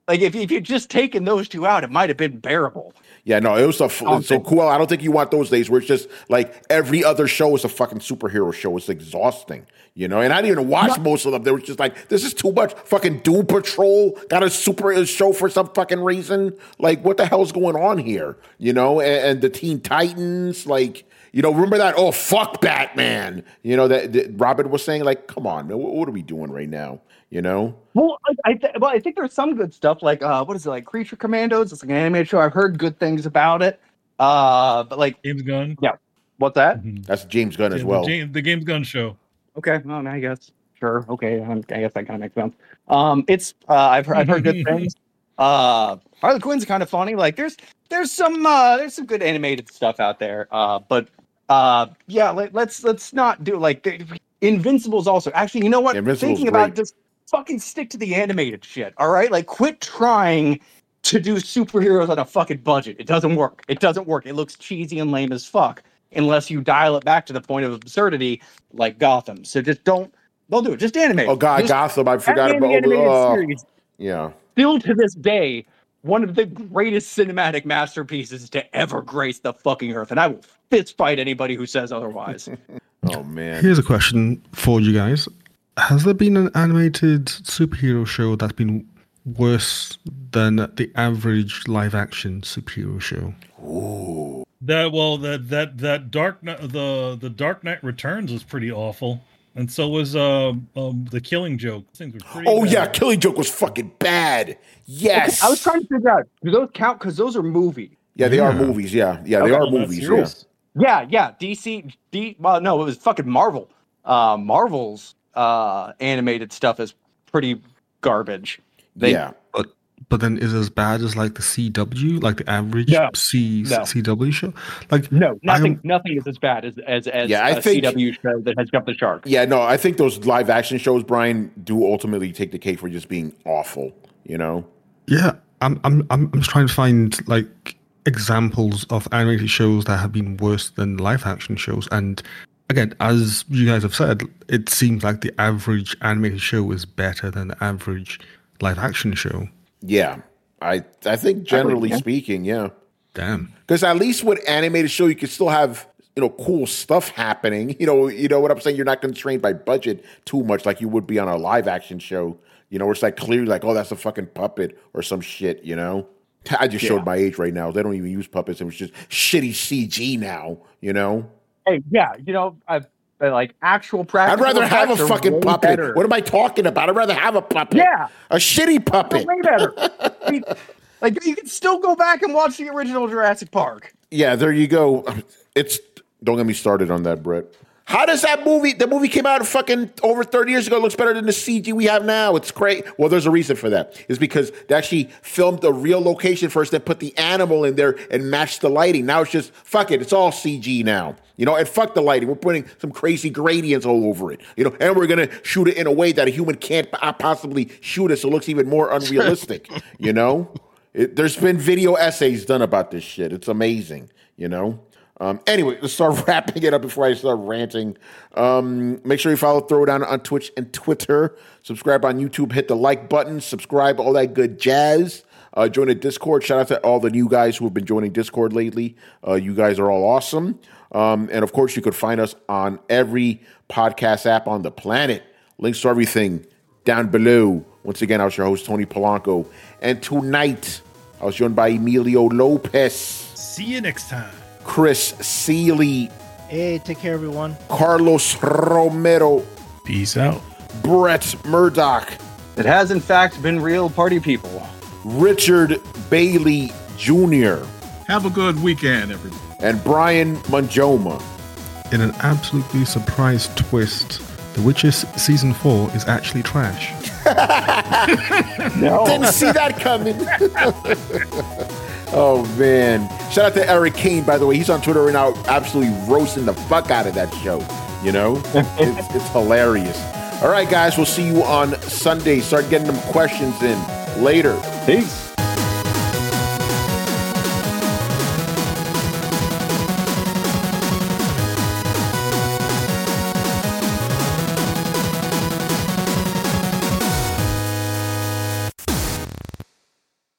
Like if if you'd just taken those two out, it might have been bearable. Yeah, no, it was a, it's so cool. I don't think you want those days where it's just like every other show is a fucking superhero show. It's exhausting, you know. And I didn't even watch Not, most of them. They were just like, this is too much. Fucking Doom Patrol got a super show for some fucking reason. Like, what the hell's going on here? You know, and, and the Teen Titans, like, you know, remember that? Oh, fuck Batman. You know, that, that Robin was saying, like, come on, man, what, what are we doing right now? You know? Well, I, I th- well, I think there's some good stuff like uh, what is it like Creature Commandos? It's like an animated show. I've heard good things about it. Uh, but like James Gunn. Yeah. What's that? Mm-hmm. That's James Gunn yeah, as well. The James, the James Gunn show. Okay. Well, I guess sure. Okay. I guess that kind of makes sense. Um, it's uh, I've heard, I've heard good things. Uh, Harley Quinn's kind of funny. Like there's there's some uh, there's some good animated stuff out there. Uh, but uh, yeah, let, let's let's not do like the, Invincible's also actually. You know what? Invincible's Thinking great. about just. Fucking stick to the animated shit, all right? Like, quit trying to do superheroes on a fucking budget. It doesn't work. It doesn't work. It looks cheesy and lame as fuck unless you dial it back to the point of absurdity, like Gotham. So just don't, don't do it. Just animate. Oh God, just, Gotham! I forgot Batman about the animated oh, series. Yeah. Still to this day, one of the greatest cinematic masterpieces to ever grace the fucking earth, and I will fist fight anybody who says otherwise. Oh man. Here's a question for you guys. Has there been an animated superhero show that's been worse than the average live-action superhero show? Ooh. That well, that that that Dark Knight, the the Dark Knight Returns was pretty awful, and so was um uh, um, the Killing Joke. Things were pretty. Oh bad. yeah, Killing Joke was fucking bad. Yes. Okay, I was trying to figure out, do those count? Because those are movies. Yeah, they Yeah. are movies. Yeah, yeah, they Okay, are movies. Yeah. Yeah, yeah. D C, D. Well, no, it was fucking Marvel. Uh, Marvel's uh animated stuff is pretty garbage. They, yeah. But but then is it as bad as like the C W, like the average No. C No. C W show? Like No, nothing. am- nothing is as bad as as, as Yeah, I a think- C W show that has jumped the shark. Yeah, no, I think those live action shows, Brian, do ultimately take the cake for just being awful. You know? Yeah, I'm I'm I'm I'm just trying to find like examples of animated shows that have been worse than live action shows. And again, as you guys have said, it seems like the average animated show is better than the average live action show. Yeah, I I think generally yeah. speaking, yeah. Damn. Because at least with animated show, you can still have you know cool stuff happening. You know, you know what I'm saying. You're not constrained by budget too much like you would be on a live action show. You know, where it's like clearly like, oh, that's a fucking puppet or some shit. You know, I just showed Yeah. my age right now. They don't even use puppets. It was just shitty C G now. You know, Hey, yeah, you know, I, I like actual I'd practical. rather have a effects are fucking way puppet. better. What am I talking about? I'd rather have a puppet. Yeah. a shitty puppet. Way better. I mean, like you can still go back and watch the original Jurassic Park. Yeah, there you go. It's don't get me started on that, Brett. How does that movie? The movie came out fucking over thirty years ago. It looks better than the C G we have now. It's great. Well, there's a reason for that. It's because they actually filmed a real location first, then put the animal in there and matched the lighting. Now it's just fuck it. It's all C G now. You know, and fuck the lighting. We're putting some crazy gradients all over it. You know, and we're gonna shoot it in a way that a human can't possibly shoot it, so it looks even more unrealistic. You know, it, there's been video essays done about this shit. It's amazing. You know. Um, anyway, let's start wrapping it up before I start ranting. Um, make sure you follow Throwdown on Twitch and Twitter. Subscribe on YouTube. Hit the like button. Subscribe, all that good jazz. Uh, join the Discord. Shout out to all the new guys who have been joining Discord lately. Uh, you guys are all awesome. Um, and, of course, you could find us on every podcast app on the planet. Links to everything down below. Once again, I was your host, Tony Polanco. And tonight, I was joined by Emilio Lopez. See you next time. Chris Seeley, Hey, take care, everyone. Carlos Romero, Peace out. Brett Murdoch, It has in fact been real party people. Richard Bailey Junior, Have a good weekend, everybody. and Brian Manjoma. In an absolutely surprise twist, The Witcher Season four is actually trash. No. Didn't see that coming. Oh, man. Shout out to Eric Kane, by the way. He's on Twitter right now, absolutely roasting the fuck out of that show. You know? it's, it's hilarious. All right, guys. We'll see you on Sunday. Start getting them questions in later. Peace.